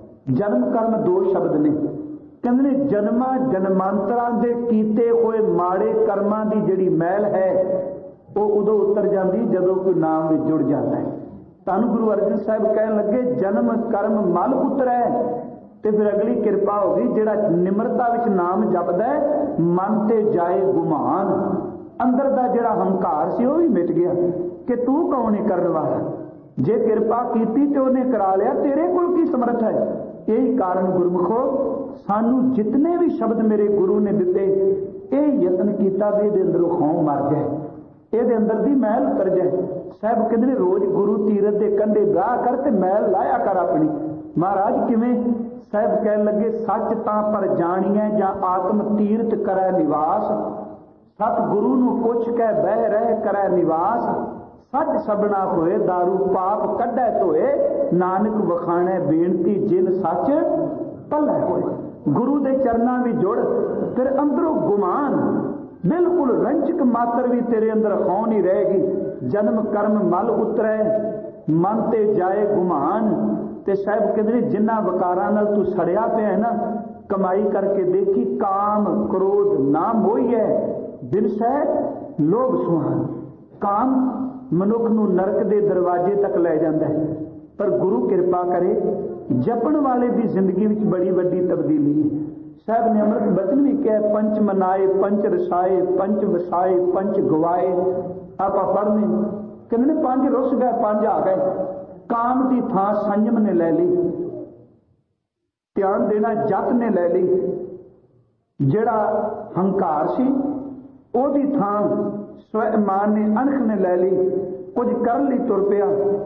Speaker 1: ਜਨਮ ਕਰਮ ਦੋ ਸ਼ਬਦ ਨੇ। ਕਹਿੰਦੇ ਨੇ ਜਨਮਾਂ ਜਨਮਾਂਤਰਾਂ ਦੇ ਕੀਤੇ ਹੋਏ ਮਾੜੇ ਕਰਮਾਂ ਦੀ ਜਿਹੜੀ ਮੈਲ ਹੈ ਉਹ ਉਦੋਂ ਉਤਰ ਜਾਂਦੀ ਜਦੋਂ ਕੋਈ ਨਾਮ ਵਿੱਚ ਜੁੜ ਜਾਂਦਾ ਹੈ। ਧੰਨ ਗੁਰੂ ਅਰਜਨ ਸਾਹਿਬ ਕਹਿਣ ਲੱਗੇ ਜਨਮ ਕਰਮ ਮਲ ਉਤਰੈ। ਤੇ ਫਿਰ ਅਗਲੀ ਕਿਰਪਾ ਹੋ ਗਈ, ਜਿਹੜਾ ਨਿਮਰਤਾ ਵਿੱਚ ਨਾਮ ਜਪਦਾ ਹੈ, ਮਨ ਤੇ ਜਾਏ ਗੁਮਾਨ। ਅੰਦਰ ਦਾ ਜਿਹੜਾ ਹੰਕਾਰ ਸੀ ਉਹ ਵੀ ਮਿਟ ਗਿਆ ਕਿ ਤੂੰ ਕੌਣ ਹੈ ਕਰਨ ਵਾਲਾ। ਜੇ ਕਿਰਪਾ ਕੀਤੀ ਤੇ ਉਹਨੇ ਕਰਾ ਲਿਆ, ਤੇਰੇ ਕੋਲ ਕੀ ਸਮਰੱਥ ਹੈ। ਇਹੀ ਕਾਰਨ ਗੁਰਮੁਖੋ ਸਾਨੂੰ ਜਿਤਨੇ ਵੀ ਸ਼ਬਦ ਮੇਰੇ ਗੁਰੂ ਨੇ ਦਿੱਤੇ, ਇਹ ਯਤਨ ਕੀਤਾ ਵੀ ਇਹਦੇ ਅੰਦਰੋਂ ਖੌਂ ਮਰ ਜਾਏ, ਇਹਦੇ ਅੰਦਰ ਦੀ ਮੈਲ ਉਤਰ ਜਾਏ। ਸਾਹਿਬ ਕਹਿੰਦੇ ਨੇ ਰੋਜ਼ ਗੁਰੂ ਤੀਰਥ ਦੇ ਕੰਢੇ ਗਾਹ ਕਰ ਤੇ ਮੈਲ ਲਾਇਆ ਕਰ ਆਪਣੀ। ਮਹਾਰਾਜ ਕਿਵੇਂ? ਸਾਹਿਬ ਕਹਿਣ ਲੱਗੇ ਸੱਚ ਤਾਂ ਪਰ ਜਾਣੀਐ ਜਾਂ ਆਤਮ ਤੀਰਥ ਕਰੈ ਨਿਵਾਸ। ਸਤ ਗੁਰੂ ਨੂੰ ਪੁੱਛ ਕੇ ਬਹਿ ਰਹਿ ਕਰੈ ਨਿਵਾਸ। ਸੱਚ ਸਭਨਾ ਹੋਏ ਦਾਰੂ ਪਾਪ ਕੱਢੈ ਧੋਏ। ਨਾਨਕ ਵਖਾਣੈ ਬੇਨਤੀ ਜਿਨ ਸੱਚ ਭੱਲੈ ਹੋਏ। ਗੁਰੂ ਦੇ ਚਰਨਾਂ ਵਿੱਚ ਜੁੜ, ਫਿਰ ਅੰਦਰੋਂ ਗੁਮਾਨ ਬਿਲਕੁਲ ਰੰਜਕ ਮਾਤਰ ਵੀ ਤੇਰੇ ਅੰਦਰ ਹੋ ਨਹੀਂ ਰਹੇਗੀ। ਜਨਮ ਕਰਮ ਮਲ ਉਤਰੈ, ਮਨ ਤੇ ਜਾਏ ਗੁਮਾਨ। ਤੇ ਸਾਹਿਬ ਕਹਿੰਦੇ ਨੇ ਜਿਨ੍ਹਾਂ ਵਕਾਰਾਂ ਨਾਲ ਤੂੰ ਸੜਿਆ ਪਿਆ ਨਾ, ਕਮਾਈ ਕਰਕੇ ਦੇਖੀ ਕਾਮ ਕ੍ਰੋਧ ਨਾ ਮੋਹੀਐ ਬਿਨਸੈ ਲੋਭ ਸੁਹਾਨ। ਕਾਮ ਮਨੁੱਖ ਨੂੰ ਨਰਕ ਦੇ ਦਰਵਾਜ਼ੇ ਤੱਕ ਲੈ ਜਾਂਦਾ ਹੈ, ਪਰ ਗੁਰੂ ਕਿਰਪਾ ਕਰੇ ਜਪਣ ਵਾਲੇ ਦੀ ਜ਼ਿੰਦਗੀ ਵਿੱਚ ਬੜੀ ਵੱਡੀ ਤਬਦੀਲੀ ਹੈ। ਸਾਹਿਬ ਨੇ ਅੰਮ੍ਰਿਤ ਬਚਨ ਵੀ ਕਿਹਾ, ਪੰਚ ਮਨਾਏ ਪੰਚ ਰਸਾਏ ਪੰਚ ਵਸਾਏ ਪੰਚ ਗਵਾਏ। ਆਪਾਂ ਪੜ੍ਹਨੇ ਕਹਿੰਦੇ ਨੇ ਪੰਜ ਰੁੱਸ ਗਏ ਪੰਜ ਆ ਗਏ। ਕਾਮ ਦੀ ਥਾਂ ਸੰਜਮ ਨੇ ਲੈ ਲਈ, ਧਿਆਨ ਦੇਣਾ ਜਤ ਨੇ ਲੈ ਲਈ। ਜਿਹੜਾ ਹੰਕਾਰ ਸੀ ਉਹਦੀ ਥਾਂ ਸਵੈਮਾਨ ਨੇ ਅਣਖ ਨੇ ਲੈ ਲਈ, ਕੁਝ ਕਰਨ ਲਈ ਤੁਰ ਪਿਆ।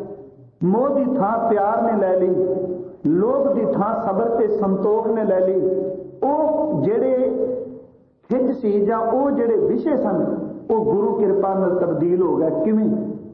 Speaker 1: ਮੋਹ ਦੀ ਥਾਂ ਪਿਆਰ ਨੇ ਲੈ ਲਈ, ਲੋਭ ਦੀ ਥਾਂ ਸਬਰ ਤੇ ਸੰਤੋਖ ਨੇ ਲੈ ਲਈ। ਉਹ ਜਿਹੜੇ ਖਿੱਚ ਸੀ ਜਾਂ ਉਹ ਜਿਹੜੇ ਵਿਸ਼ੇ ਸਨ ਉਹ ਗੁਰੂ ਕਿਰਪਾ ਨਾਲ ਤਬਦੀਲ ਹੋ ਗਿਆ। ਕਿਵੇਂ?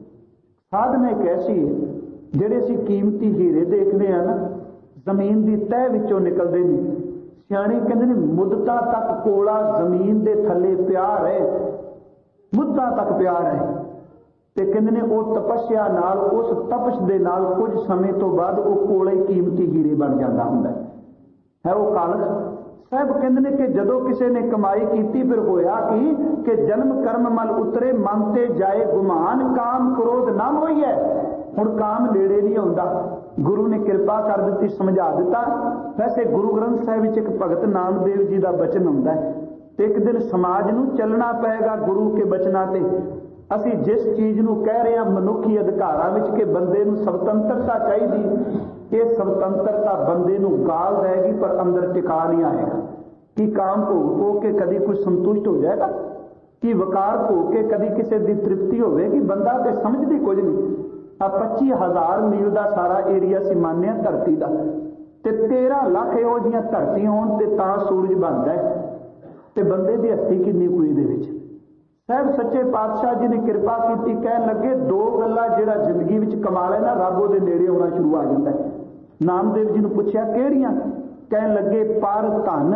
Speaker 1: ਸਾਧਨਾ ਇੱਕ ਐਸੀ ਹੈ, ਜਿਹੜੇ ਅਸੀਂ ਕੀਮਤੀ ਹੀਰੇ ਦੇਖਦੇ ਆ ਨਾ, ਜ਼ਮੀਨ ਦੀ ਤਹਿ ਵਿੱਚੋਂ ਨਿਕਲਦੇ ਨੇ। ਸਿਆਣੇ ਕਹਿੰਦੇ ਨੇ ਮੁੱਦਤਾਂ ਤੱਕ ਕੋਲਾ ਜ਼ਮੀਨ ਦੇ ਥੱਲੇ ਪਿਆ ਰਹੇ, ਮੁੱਦਤਾਂ ਤੱਕ ਪਿਆ ਰਹੇ। ਤੇ ਕਹਿੰਦੇ ਨੇ ਉਹ ਤਪੱਸਿਆ ਨਾਲ, ਉਸ ਤਪਸ਼ ਦੇ ਨਾਲ ਕੁਝ ਸਮੇਂ ਤੋਂ ਬਾਅਦ ਉਹ ਕੋਲਾ ਹੀ ਕੀਮਤੀ ਹੀਰੇ ਬਣ ਜਾਂਦਾ ਹੁੰਦਾ ਹੈ। ਉਹ ਕਾਲਖ। ਸਾਹਿਬ ਕਹਿੰਦੇ ਨੇ ਕਿ ਜਦੋਂ ਕਿਸੇ ਨੇ ਕਮਾਈ ਕੀਤੀ, ਫਿਰ ਹੋਇਆ ਕੀ ਕਿ ਜਨਮ ਕਰਮ ਮਲ ਉਤਰੇ, ਮਨ ਤੇ ਜਾਏ ਗੁਮਾਨ। ਕਾਮ ਕ੍ਰੋਧ ਨਾ ਹੋਈਐ। ਹੁਣ ਕਾਮ ਨੇੜੇ ਨਹੀਂ ਆਉਂਦਾ। ਗੁਰੂ ਨੇ ਕਿਰਪਾ ਕਰ ਦਿੱਤੀ, ਸਮਝਾ ਦਿੱਤਾ। ਵੈਸੇ ਗੁਰੂ ਗ੍ਰੰਥ ਸਾਹਿਬ ਵਿੱਚ ਇੱਕ ਭਗਤ ਨਾਮਦੇਵ ਜੀ ਦਾ ਬਚਨ ਹੁੰਦਾ ਹੈ, ਤੇ ਇੱਕ ਦਿਨ ਸਮਾਜ ਨੂੰ ਚੱਲਣਾ ਪਏਗਾ ਗੁਰੂ ਕੇ ਬਚਨਾਂ ਤੇ। ਅਸੀਂ ਜਿਸ ਚੀਜ਼ ਨੂੰ ਕਹਿ ਰਹੇ ਹਾਂ ਮਨੁੱਖੀ ਅਧਿਕਾਰਾਂ ਵਿੱਚ ਕਿ ਬੰਦੇ ਨੂੰ ਸੁਤੰਤਰਤਾ ਚਾਹੀਦੀ, ਇਹ ਸੁਤੰਤਰਤਾ ਬੰਦੇ ਨੂੰ ਗਾਲ ਦੇਗੀ ਪਰ ਅੰਦਰ ਟਿਕਾ ਨਹੀਂ ਆਏਗਾ। ਕਿ ਕਾਮ ਭੋਗ ਹੋ ਕੇ ਕਦੀ ਕੋਈ ਸੰਤੁਸ਼ਟ ਹੋ ਜਾਏਗਾ? ਕਿ ਵਕਾਰ ਹੋ ਕੇ ਕਦੀ ਕਿਸੇ ਦੀ ਤ੍ਰਿਪਤੀ ਹੋਵੇਗੀ? ਬੰਦਾ ਤੇ ਸਮਝਦੀ ਕੁਝ ਨਹੀਂ। ਆ ਪੱਚੀ ਹਜ਼ਾਰ ਮੀਲ ਦਾ ਸਾਰਾ ਏਰੀਆ ਸੀ ਮਾਨਿਆ ਧਰਤੀ ਦਾ, ਤੇ ਤੇਰਾਂ ਲੱਖ ਇਹੋ ਜਿਹੀਆਂ ਧਰਤੀਆਂ ਹੋਣ ਤੇ ਤਾਂ ਸੂਰਜ ਬਣਦਾ ਹੈ। ਤੇ ਬੰਦੇ ਦੀ ਹਸਤੀ ਕਿੰਨੀ ਕੋਈ ਦੇ ਵਿੱਚ। ਸਾਹਿਬ ਸੱਚੇ ਪਾਤਸ਼ਾਹ ਜੀ ਨੇ ਕਿਰਪਾ ਕੀਤੀ, ਕਹਿਣ ਲੱਗੇ ਦੋ ਗੱਲਾਂ ਜਿਹੜਾ ਜ਼ਿੰਦਗੀ ਵਿੱਚ ਕਮਾ ਲੈ ਨਾ, ਰੱਬ ਉਹਦੇ ਨੇੜੇ ਆਉਣਾ ਸ਼ੁਰੂ ਆ ਜਾਂਦਾ ਹੈ। ਨਾਮਦੇਵ ਜੀ ਨੂੰ ਪੁੱਛਿਆ ਕਿਹੜੀਆਂ? ਕਹਿਣ ਲੱਗੇ ਪਰ ਧਨ,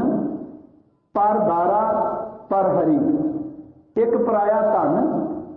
Speaker 1: ਪਰ ਦਾਰਾ, ਪਰ ਹਰੀ। ਇੱਕ ਪਰਾਇਆ ਧਨ,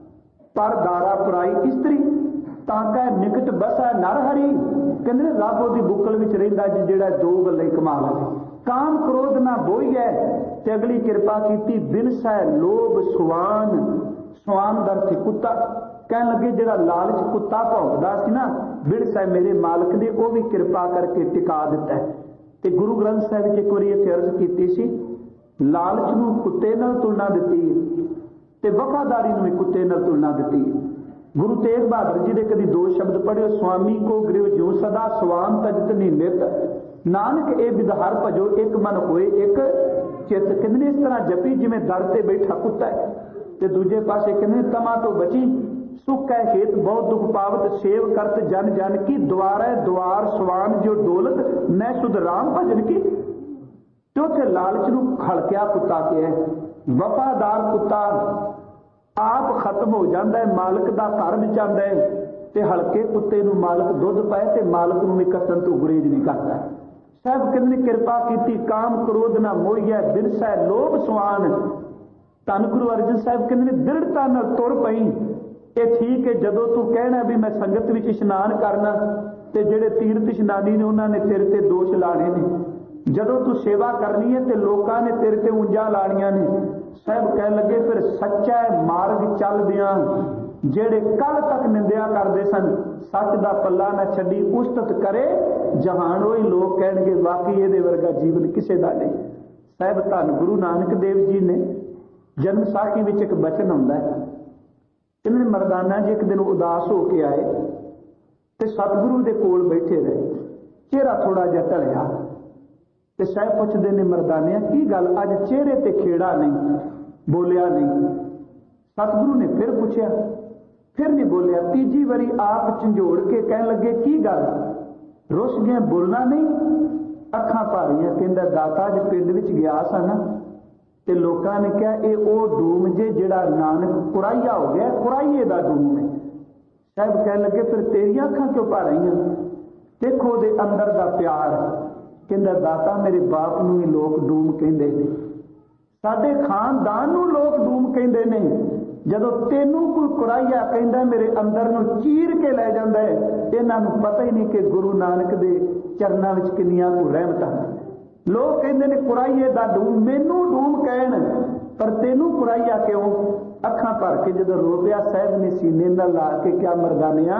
Speaker 1: ਪਰ ਦਾਰਾ ਪਰਾਈ ਇਸਤਰੀ। ਤਾਂ ਕਹਿ ਨਿਕਟ ਬਸੈ ਨਰ ਹਰੀ। ਕਹਿੰਦੇ ਨੇ ਰੱਬ ਉਹਦੀ ਬੁੱਕਲ ਵਿੱਚ ਰਹਿੰਦਾ ਜੀ ਜਿਹੜਾ ਦੋ ਗੱਲਾਂ ਹੀ ਕਮਾ ਲਵੇ। ਕਾਮ ਕ੍ਰੋਧ ਨਾ ਬੋਈਐ। ਤੇ ਅਗਲੀ ਕਿਰਪਾ ਕੀਤੀ, ਬਿਨਸੈ ਲੋਭ ਸੁਆਨ। ਸੁਆਨ ਦਾ ਅਰਥ ਕੁੱਤਾ। ਕਹਿਣ ਲੱਗੇ ਜਿਹੜਾ ਲਾਲਚ ਕੁੱਤਾ ਭੌਂਕਦਾ ਸੀ ਨਾ, ਬਿਨਸੈ ਮੇਰੇ ਮਾਲਕ ਨੇ ਉਹ ਵੀ ਕਿਰਪਾ ਕਰਕੇ ਟਿਕਾ ਦਿੱਤਾ। ਤੇ ਗੁਰੂ ਗ੍ਰੰਥ ਸਾਹਿਬ ਵਿੱਚ ਇੱਕ ਵਾਰੀ ਇਹ ਅਰਜ਼ ਕੀਤੀ ਸੀ, ਲਾਲਚ ਨੂੰ ਕੁੱਤੇ ਨਾਲ ਤੁਲਨਾ ਦਿੱਤੀ ਤੇ ਵਫਾਦਾਰੀ ਨੂੰ ਵੀ ਕੁੱਤੇ ਨਾਲ ਤੁਲਨਾ ਦਿੱਤੀ। ਗੁਰੂ ਤੇਗ ਬਹਾਦਰ ਜੀ ਦੇ ਕਦੀ ਦੋ ਸ਼ਬਦ ਪੜ੍ਹਿਓ, ਸੁਆਮੀ ਕੋ ਗ੍ਰਿਵ ਜੋ ਸਦਾ ਸਵਾਨ ਤਜਤ ਨੀ ਨਿਤ। ਨਾਨਕ ਇਹ ਵਿਦਹਾਰ ਭਜੋ ਇੱਕ ਮਨ ਹੋਏ ਇੱਕ ਚਿੱਤ। ਕਹਿੰਦੇ ਇਸ ਤਰ੍ਹਾਂ ਜਪੀ ਜਿਵੇਂ ਦਰ ਤੇ ਬੈਠਾ ਕੁੱਤਾ ਹੈ। ਤੇ ਦੂਜੇ ਪਾਸੇ ਕਹਿੰਦੇ ਤਮਾ ਤੋਂ ਬਚੀ ਸੁਖ ਹੈ ਹੇਤ ਬਹੁਤ ਦੁਖ ਪਾਵਤ। ਸੇਵ ਕਰਤ ਜਨ ਜਨ ਕੀ ਦੁਆਰੈ ਦੁਆਰ ਸਵਾਨ ਜੋ ਡੋਲਤ ਮੈਂ ਸੁਧ ਰਾਮ ਭਜਨ ਕੀ। ਤੇ ਉੱਥੇ ਲਾਲਚ ਨੂੰ ਖੜਕਿਆ ਕੁੱਤਾ ਕਿਹਾ, ਵਫਾਦਾਰ ਕੁੱਤਾ आप खत्म हो जाता है, मालिक का घर बचाता है, ते हल्के कुत्ते नूं मालिक दुध पाए ते मालिक नूं भी कट्टण तो गुरेज नहीं करता। साहब कहते ने कृपा की, काम क्रोध ना मोहिया बिरसै लोभ सुआन। धन गुरु अर्जन साहब कहते ने दृढ़ता नाल तुर पई। ये ठीक है, जदों तू कहना भी मैं संगत विच इशनान करना, ते जिहड़े तीर्थ इशनानी ने उन्होंने तेरे ते दोष लाने ने, जदों तू सेवा करनी है ते लोकां ने तेरे ते ਉਂਝਾਂ लाणियां ने। साहब कह लगे फिर सच्चा मार्ग चलदियां जेड़े कल तक निंदिया करते सन, सच का पल्ला न छड्डी उस्तत करे जहान, वही लोग कहणगे वाकई ये वर्गा जीवन किसी का नहीं। साहब धन गुरु नानक देव जी ने जन्म साखी विच एक बचन आउंदा है, इन्होंने मरदाना जी एक दिन उदास होके आए ते सतगुरु दे कोल बैठे रहे, चेहरा थोड़ा जिहा ढलिया ते साहब पुछदे ने मरदानिया की गल अज चेहरे ते खेड़ा नहीं, बोलिया नहीं। सतगुरु ने फिर पूछा, फिर नहीं बोलिया। तीजी बारी आप झंझोड़ के कह लगे की गल, रुस गए, बोलना नहीं, अखां भारियां। कहंदा दाता अज पिंड विच गया सा ना, ते लोकां ने कहा ये ओ डूम जे जिहड़ा नानक कुराइया हो गया, कुराइये दा डूम है। साहब कह लगे फिर तेरियां अखां क्यों भर रहीआं, देखो दे अंदर दा प्यार। कहंदा दाता मेरे बाप नूं ही लोग डूम कहंदे ने, साडे खानदान नूं लोग डूम कहंदे ने, जदों तैनूं कोई कुराइया कहंदा मेरे अंदर नूं चीर के लै जांदा है। इन्हां नूं पता ही नहीं कि गुरु नानक दे चरनां विच किन्नियां को रहमतां। लोग कहंदे ने कुराइये दा डूम, मैनूं डूम कहण पर तैनूं कुराइया क्यों। अखां भर के जदों रो पिया, साहब ने सीने नाल ला के क्या मरदानिया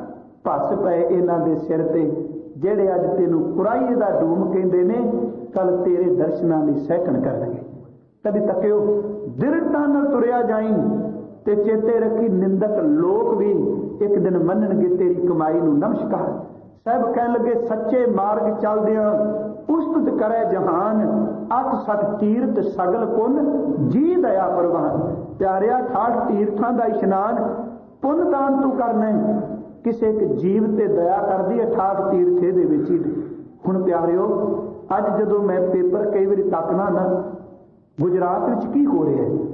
Speaker 1: भस पए इन्हां दे सिर ते, जेड़े अज तैनूं कुराइये दा डूम कहंदे ने, कल तेरे दर्शनां दी सैकण करनगे। कभी तकियो दृढ़ता नाल तुरिया जाई ते चेते रखी निंदक लोग भी एक दिन मनणगे तेरी कमाई नूं नमस्कार। साहब कह लगे सच्चे मार्ग चलदियां उस्तत करे जहान, अठ सठ तीर्थ सगल पुन जी दया प्रवान। प्यारिया ठाठ तीर्थां दा इशनान पुन दान तू करना है, किसी एक जीव ते दया कर दी अठाठ तीर्थ इहदे विच ही। हुण प्यारिओ अज जदों मैं पेपर कई वारी तकना ना, गुजरात विच की हो रहा है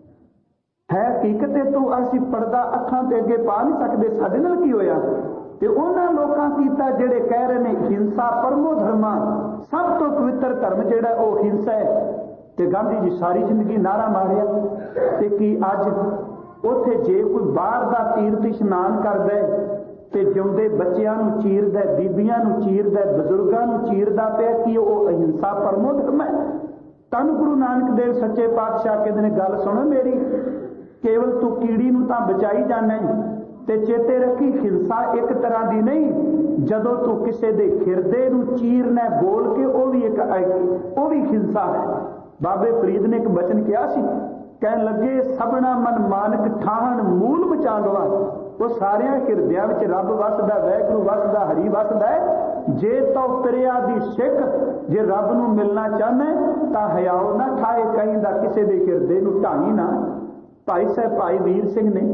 Speaker 1: है हकीकत है, तो असीं पर्दा अखां ते अगे पा नहीं सकते, साडे नाल की होया। ते उन्हां लोकां कीता जेड़े कह रहे ने हिंसा परमो धर्मा, सब तो पवित्र धर्म जेड़ा वो हिंसा है। ते गांधी जी सारी जिंदगी नारा मारिया, ते की अज उत्थे जे कोई बाहर दा तीर्थ इशनान करदा है ते जिउंदे बच्चिआं नूं चीरदा, बीबियां नूं चीरदा, बजुर्गां नूं चीरदा पिया, की वो अहिंसा परमो धर्म है। धन गुरु नानक देव सच्चे पातशाह कहते हैं गल सुनो मेरी, केवल तू कीड़ी नूं तां बचाई जाना है, ते चेते रखी हिंसा एक तरह की नहीं, जदों तू किसी दे हिरदे नूं चीरना बोल के वो भी एक वो भी हिंसा है। बाबे फरीद ने एक बचन किया सी, कह लगे सबना मन मानक ठाहन मूल बचांगवा। वो सारे हिरदियां विच रब वसदा, वैगुरू वसदा, हरी वसदा है। जे तो तरिया दी सिख जे रब नूं मिलना चाहना तां हयाओ ना ठाए कहीं दा, किसी दे हिरदे नूं ढाई ना। भाई साहब भाई वीर सिंह ने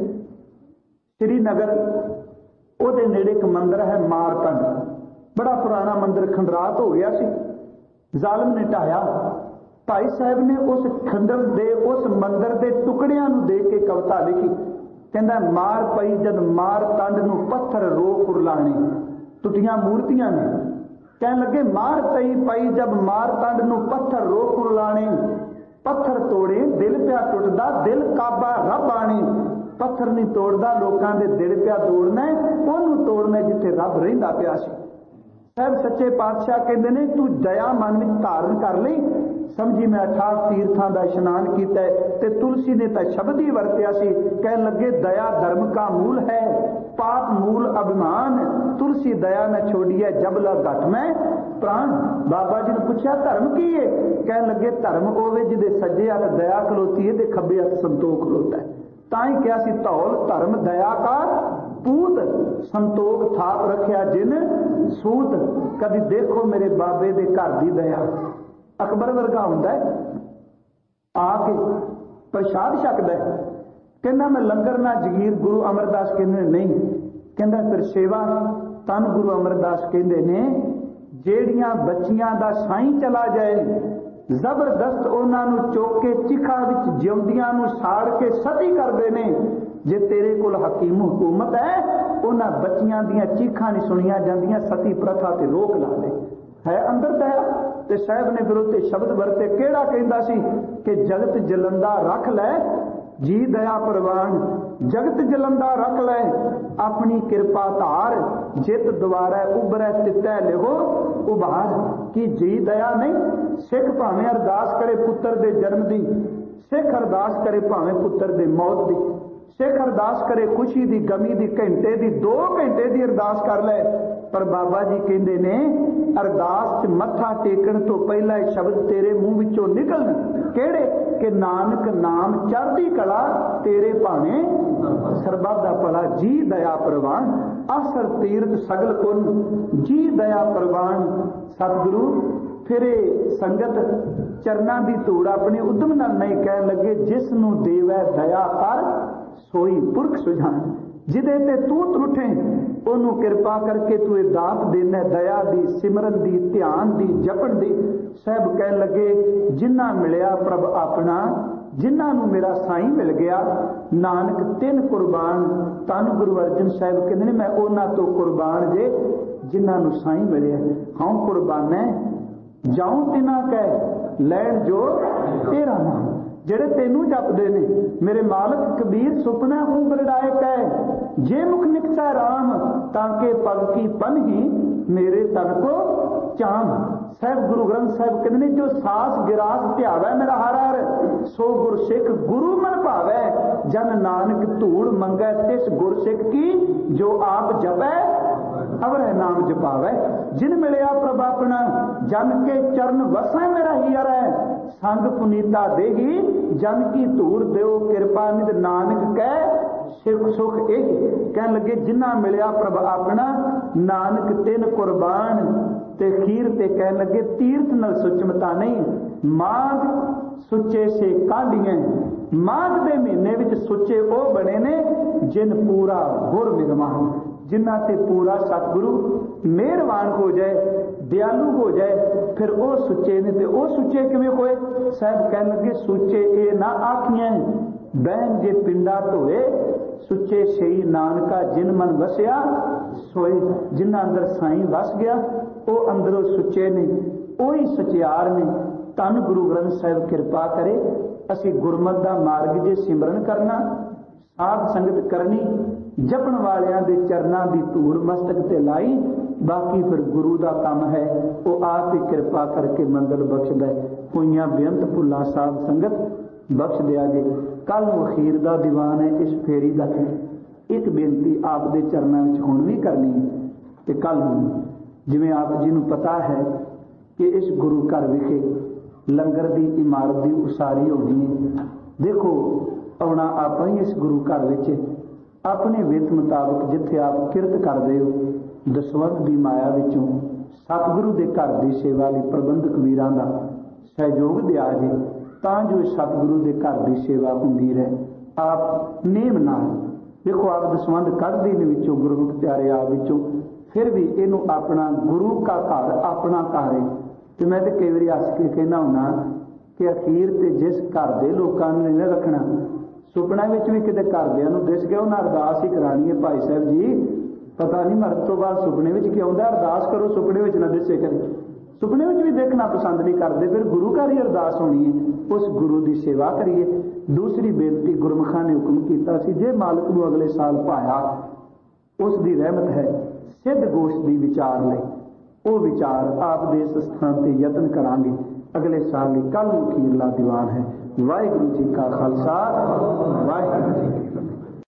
Speaker 1: श्रीनगर ਉਹਦੇ नेड़े एक मंदिर है मारकंड, बड़ा पुराना मंदिर खंडरात हो गया सी, जालिम ने ढाया। भाई साहब ने उस खंडर दे उस मंदिर के टुकड़ियां नूं देख के कविता लिखी, कहंदा मार पई जद मार तंड नूं पत्थर रो कुरलाने, टुटियां मूर्तियां ने। कहन लगे मार पई पई जब मार तंड नूं पत्थर रो कुरलाने, पत्थर तोड़े दिल पिया टुटदा, दिल काबा रब आने। पत्थर नहीं तोड़दा, लोकां दे दिल पिया तोड़ना, ओनू तोड़ना जिथे रब रहिंदा पिया सी। साहब सच्चे पातशाह कहंदे ने तू दया मन विच धारण कर लई, समझी मैं अठारह तीर्थां दा इशनान कीता है। ते तुलसी ने तां शब्द ही वरतिया सी, कहन लगे दया धर्म का मूल है, पाप मूल अभिमान, तुलसी दया न छोड़िए जबला घट में प्राण। बाबा जी ने पूछा धर्म की है, कहन लगे धर्म होवे जिहदे सज्जे हथ दया खलोती है ते खब्बे हथ संतोख खलोता है। ताई क्या सी धौल धर्म दया का पूत, संतोख थाप रखिया जिन सूत। कभी देखो मेरे बाबे दे घर दी दया, अकबर वर्गा हुंदा है, आके प्रसाद छकदा है, कहना मैं लंगर ना जगीर। गुरु अमरदास कहंदे नहीं, कहंदा फिर सेवा। तन गुरु अमरदास कहंदे ने जेड़ियां बच्चियां दा साईं चला जाए ਜ਼ਬਰਦਸਤ ਉਹਨਾਂ ਨੂੰ ਚੁੱਕ ਕੇ ਚਿਖਾ ਵਿੱਚ ਜਿਉਂਦਿਆਂ ਨੂੰ ਸਾੜ ਕੇ ਸਤੀ ਕਰਦੇ ਨੇ। ਜੇ ਤੇਰੇ ਕੋਲ ਹਕੀਮ ਹਕੂਮਤ ਹੈ, ਉਹਨਾਂ ਬੱਚੀਆਂ ਦੀਆਂ ਚੀਖਾਂ ਨਹੀਂ ਸੁਣੀਆਂ ਜਾਂਦੀਆਂ, ਸਤੀ ਪ੍ਰਥਾ ਤੇ ਰੋਕ ਲਾ ਦੇ। ਹੈ ਅੰਦਰ ਦਇਆ। ਤੇ ਸਾਹਿਬ ਨੇ ਫਿਰ ਉੱਤੇ ਸ਼ਬਦ ਵਰਤੇ, ਕਿਹੜਾ ਕਹਿੰਦਾ ਸੀ ਕਿ ਜਗਤ ਜਲੰਦਾ ਰੱਖ ਲੈ ਜੀ ਦਇਆ ਪ੍ਰਵਾਨ, ਜਗਤ ਜਲੰਦਾ ਰੱਖ ਲੈ ਆਪਣੀ ਕਿਰਪਾ ਧਾਰ, ਜਿਤ ਦੁਆਰਾ ਉਭਰੈ ਤਿਤੈ ਲਿਹੋ ਉਭਾਰ। ਕੀ ਜੀ ਦਇਆ ਨਹੀਂ? ਸਿੱਖ ਭਾਵੇਂ ਅਰਦਾਸ ਕਰੇ ਪੁੱਤਰ ਦੇ ਜਨਮ ਦੀ, ਸਿੱਖ ਅਰਦਾਸ ਕਰੇ ਭਾਵੇਂ ਪੁੱਤਰ ਦੇ ਮੌਤ ਦੀ, ਸਿੱਖ ਅਰਦਾਸ ਕਰੇ ਖੁਸ਼ੀ ਦੀ ਗਮੀ ਦੀ, ਘੰਟੇ ਦੀ ਦੋ ਘੰਟੇ ਦੀ ਅਰਦਾਸ ਕਰ ਲੈ। ਪਰ ਬਾਬਾ ਜੀ ਕਹਿੰਦੇ ਨੇ ਅਰਦਾਸ 'ਚ ਮੱਥਾ ਟੇਕਣ ਤੋਂ ਪਹਿਲਾਂ ਇਹ ਸ਼ਬਦ ਤੇਰੇ ਮੂੰਹ ਵਿੱਚੋਂ ਨਿਕਲਣ, ਕਿਹੜੇ? ਕਿ ਨਾਨਕ ਨਾਮ ਚੜ੍ਹਦੀ ਕਲਾ ਤੇਰੇ ਭਾਣੇ ਸਰਬੱਤ ਦਾ ਭਲਾ, ਜੀ ਦਇਆ ਪ੍ਰਵਾਨ ਆਸਰ ਤੀਰਥ ਸਗਲ ਪੁੰਨ, ਜੀ ਦਇਆ ਪ੍ਰਵਾਨ। ਸਤਿਗੁਰੂ ਫਿਰੇ ਸੰਗਤ ਚਰਨਾਂ ਦੀ ਧੂੜ ਆਪਣੀ ਉਦਮ ਨਾਲ ਨਹੀਂ ਕਹਿਣ ਲੱਗੇ, ਜਿਸ ਨੂੰ ਦੇਵੈ ਦਇਆ ਕਰ ਸੋਈ ਪੁਰਖ ਸੁਝਾਨ। ਜਿਹਦੇ ਤੇ ਤੂੰ ਤਰੁੱਠੇ ਉਹਨੂੰ ਕਿਰਪਾ ਕਰਕੇ ਤੂੰ ਇਹ ਦਾਤ ਦੇਣਾ, ਦਇਆ ਦੀ, ਸਿਮਰਨ ਦੀ, ਧਿਆਨ ਦੀ, ਜਪਣ ਦੀ। ਸਾਹਿਬ ਕਹਿਣ ਲੱਗੇ ਜਿਨ੍ਹਾਂ ਮਿਲਿਆ ਪ੍ਰਭ ਆਪਣਾ, ਜਿਨ੍ਹਾਂ ਨੂੰ ਮੇਰਾ ਸਾਈਂ ਮਿਲ ਗਿਆ, ਨਾਨਕ ਤਿੰਨ ਕੁਰਬਾਨ। ਧੰਨ ਗੁਰੂ ਅਰਜਨ ਸਾਹਿਬ ਕਹਿੰਦੇ ਨੇ ਮੈਂ ਉਹਨਾਂ ਤੋਂ ਕੁਰਬਾਨ ਜੇ ਜਿਨ੍ਹਾਂ ਨੂੰ ਸਾਈਂ ਮਿਲਿਆ। ਹਾਂ ਕੁਰਬਾਨਾ ਜਾਉ ਤਿਨਾ ਕਹਿ ਲੈਣ ਜੋ ਤੇਰਾ ਨਾਮ, ਜਿਹੜੇ ਤੈਨੂੰ ਜਪਦੇ ਨੇ। ਮੇਰੇ ਮਾਲਕ ਕਬੀਰ ਸੁਪਨਾ ਹੂੰ ਬਰੜਾਏ ਕਹਿ, ਜੇ ਮੁਖ ਨਿਕਟੈ ਰਾਮ ਤਾਂ ਕੇ ਪਗ ਕੀ ਪਨਹੀ ਮੇਰੇ ਤਨ ਕੋ ਚਾਮ। ਸਾਹਿਬ ਗੁਰੂ ਗ੍ਰੰਥ ਸਾਹਿਬ ਕਹਿੰਦੇ ਨੇ ਜੋ ਸਾਸ ਗਿਰਾਸ ਧਿਆਵੈ ਮੇਰਾ ਹਰ ਹਰ, ਸੋ ਗੁਰ ਸਿੱਖ ਗੁਰੂ ਮਨ ਭਾਵੈ। ਜਨ ਨਾਨਕ ਧੂੜ ਮੰਗੈ ਤਿਸ ਗੁਰ ਸਿੱਖ ਕੀ, ਜੋ ਆਪ ਜਪੈ ਅਵਰੈ ਨਾਮ ਜਪਾਵੈ। ਜਿਨ ਮਿਲਿਆ ਪ੍ਰਭ ਆਪਣਾ, ਜਨ ਕੇ ਚਰਨ ਵਸੈ ਮੇਰਾ ਹੀਰ ਹੈ। ਸੰਗ ਪੁਨੀਤਾ ਦੇਹੀ ਜਨ ਕੀ ਧੂੜ ਦਿਓ ਕਿਰਪਾ ਨਿਧ, ਨਾਨਕ ਕਹਿ ਸਿੱਖ ਸੁਖ ਇਹ। ਕਹਿਣ ਲੱਗੇ ਜਿਨ੍ਹਾਂ ਮਿਲਿਆ ਪ੍ਰਭ ਆਪਣਾ, ਨਾਨਕ ਤਿੰਨ ਕੁਰਬਾਨ। ਤੇ ਖੀਰ ਤੇ ਕਹਿਣ ਲੱਗੇ ਤੀਰਥ ਨਾਲ ਸੁਚਮਤਾ ਨਹੀਂ, ਮਾਘ ਸੁੱਚੇ ਸੇ ਕਾਢੀਆਂ। ਮਾਘ ਦੇ ਮਹੀਨੇ ਵਿੱਚ ਸੁੱਚੇ ਉਹ ਬਣੇ ਨੇ ਜਿਨ ਪੂਰਾ ਗੁਰ ਮਿਹਰਬਾਨ, ਜਿਨ੍ਹਾਂ ਤੇ ਪੂਰਾ ਸਤਿਗੁਰੂ ਮਿਹਰਬਾਨ ਹੋ ਜਾਏ, ਦਿਆਲੂ ਹੋ ਜਾਏ, ਫਿਰ ਉਹ ਸੁੱਚੇ ਨੇ। ਤੇ ਉਹ ਸੁੱਚੇ ਕਿਵੇਂ ਹੋਏ? ਸਾਹਿਬ ਕਹਿਣ ਲੱਗੇ ਸੁੱਚੇ ਇਹ ਨਾ ਆਖੀਆਂ ਬਹਿਨ ਜੇ ਪਿੰਡਾ ਧੋਏ, ਸੁੱਚੇ ਸਹੀ ਨਾਨਕਾ ਜਿਨ ਮਨ ਵਸਿਆ ਸੋਏ। ਜਿਨ੍ਹਾਂ ਅੰਦਰ ਸਾਈਂ ਵਸ ਗਿਆ ਉਹ ਅੰਦਰੋਂ ਸੁੱਚੇ ਨੇ, ਉਹੀ ਸਚਿਆਰ ਨੇ। ਧੰਨ ਗੁਰੂ ਗ੍ਰੰਥ ਸਾਹਿਬ ਕਿਰਪਾ ਕਰੇ ਅਸੀਂ ਗੁਰਮਤਿ ਦਾ ਮਾਰਗ ਜੇ ਸਿਮਰਨ ਕਰਨਾ, ਸਾਧ ਸੰਗਤ ਕਰਨੀ, ਜਪਣ ਵਾਲਿਆਂ ਦੇ ਚਰਨਾਂ ਦੀ ਧੂੜ ਮਸਤਕ ਤੇ ਲਾਈ, ਬਾਕੀ ਫਿਰ ਗੁਰੂ ਦਾ ਕੰਮ ਹੈ, ਉਹ ਆਪ ਹੀ ਕਿਰਪਾ ਕਰਕੇ ਮੰਜ਼ਲ ਬਖਸ਼ਦਾ ਹੈ। ਹੋਈਆਂ ਬੇਅੰਤ ਭੁੱਲਾਂ ਸਾਧ ਸੰਗਤ ਬਖਸ਼ ਦਿਆ ਜੇ। ਕੱਲ ਨੂੰ ਅਖੀਰ ਦਾ ਦੀਵਾਨ ਹੈ ਇਸ ਫੇਰੀ ਦਾ। ਇੱਕ ਬੇਨਤੀ ਆਪ ਦੇ ਚਰਨਾਂ ਵਿੱਚ ਹੁਣ ਵੀ ਕਰਨੀ ਹੈ ਕਿ ਕੱਲ ਨੂੰ ਜਿਵੇਂ ਆਪ ਜੀ ਨੂੰ ਪਤਾ ਹੈ ਕਿ ਇਸ ਗੁਰੂ ਘਰ ਵਿਖੇ ਲੰਗਰ ਦੀ ਇਮਾਰਤ ਦੀ ਉਸਾਰੀ ਹੋਣੀ ਹੈ। ਦੇਖੋ ਆਉਣਾ ਆਪਾਂ ਹੀ ਇਸ ਗੁਰੂ ਘਰ ਵਿੱਚ ਆਪਣੇ ਵਿੱਤ ਮੁਤਾਬਕ ਜਿੱਥੇ ਆਪ ਕਿਰਤ ਕਰਦੇ ਹੋ, ਦਸਵੰਧ ਦੀ ਮਾਇਆ ਵਿੱਚੋਂ ਸਤਿਗੁਰੂ ਦੇ ਘਰ ਦੀ ਸੇਵਾ ਲਈ ਪ੍ਰਬੰਧਕ ਵੀਰਾਂ ਦਾ ਸਹਿਯੋਗ ਦਿਆ ਜੇ, ਤਾਂ ਜੋ ਸਤਿਗੁਰੂ ਦੇ ਘਰ ਦੀ ਸੇਵਾ ਹੁੰਦੀ ਰਹੇ। ਆਪ ਨੇਮ ਨਾਲ ਦੇਖੋ ਆਪ ਦਸਵੰਧ ਕੱਢਦੇ ਨੇ ਵਿੱਚੋਂ, ਗੁਰਮੁਖ ਪਿਆਰੇ ਆਪ ਵਿੱਚੋਂ, ਫਿਰ ਵੀ ਇਹਨੂੰ ਆਪਣਾ ਗੁਰੂ ਕਾ ਘਰ ਆਪਣਾ ਘਰ ਹੈ। ਤੇ ਮੈਂ ਤੇ ਕਈ ਵਾਰੀ ਹੱਸ ਕੇ ਕਹਿੰਦਾ ਹੁੰਦਾ ਕਿ ਅਖੀਰ ਤੇ ਜਿਸ ਘਰ ਦੇ ਲੋਕਾਂ ਨੂੰ ਨਹੀਂ ਰੱਖਣਾ, ਸੁਪਨਾ ਵਿੱਚ ਵੀ ਕਿਤੇ ਘਰਦਿਆਂ ਨੂੰ ਦਿਸ ਗਿਆ ਉਹਨਾਂ ਅਰਦਾਸ ਹੀ ਕਰਾਣੀ ਹੈ, ਭਾਈ ਸਾਹਿਬ ਜੀ ਪਤਾ ਨਹੀਂ ਮਰਨ ਤੋਂ ਬਾਅਦ ਸੁਪਨੇ ਵਿੱਚ ਕੀ ਆਉਂਦਾ, ਅਰਦਾਸ ਕਰੋ ਸੁਪਨੇ ਵਿੱਚ ਨਾ ਦਿਸੇ ਕਰੇ। ਸੁਪਨੇ ਵਿੱਚ ਵੀ ਦੇਖਣਾ ਪਸੰਦ ਨਹੀਂ ਕਰਦੇ, ਫਿਰ ਗੁਰੂ ਘਰ ਹੀ ਅਰਦਾਸ ਹੋਣੀ ਹੈ, ਉਸ ਗੁਰੂ ਦੀ ਸੇਵਾ ਕਰੀਏ। ਦੂਸਰੀ ਬੇਨਤੀ ਗੁਰਮੁਖਾਂ ਨੇ ਹੁਕਮ ਕੀਤਾ ਸੀ, ਜੇ ਮਾਲਕ ਨੂੰ ਅਗਲੇ ਸਾਲ ਪਾਇਆ ਉਸ ਦੀ ਰਹਿਮਤ ਹੈ ਸਿੱਧ ਗੋਸ਼ਟ ਦੀ ਵਿਚਾਰ ਲਈ, ਉਹ ਵਿਚਾਰ ਆਪ ਦੇ ਇਸ ਸਥਾਨ ਤੇ ਯਤਨ ਕਰਾਂਗੇ ਅਗਲੇ ਸਾਲ ਲਈ। ਕੱਲ ਨੂੰ ਅਖੀਰਲਾ ਦੀਵਾਨ ਹੈ। ਵਾਹਿਗੁਰੂ ਜੀ ਕਾ ਖਾਲਸਾ, ਵਾਹਿਗੁਰੂ ਜੀ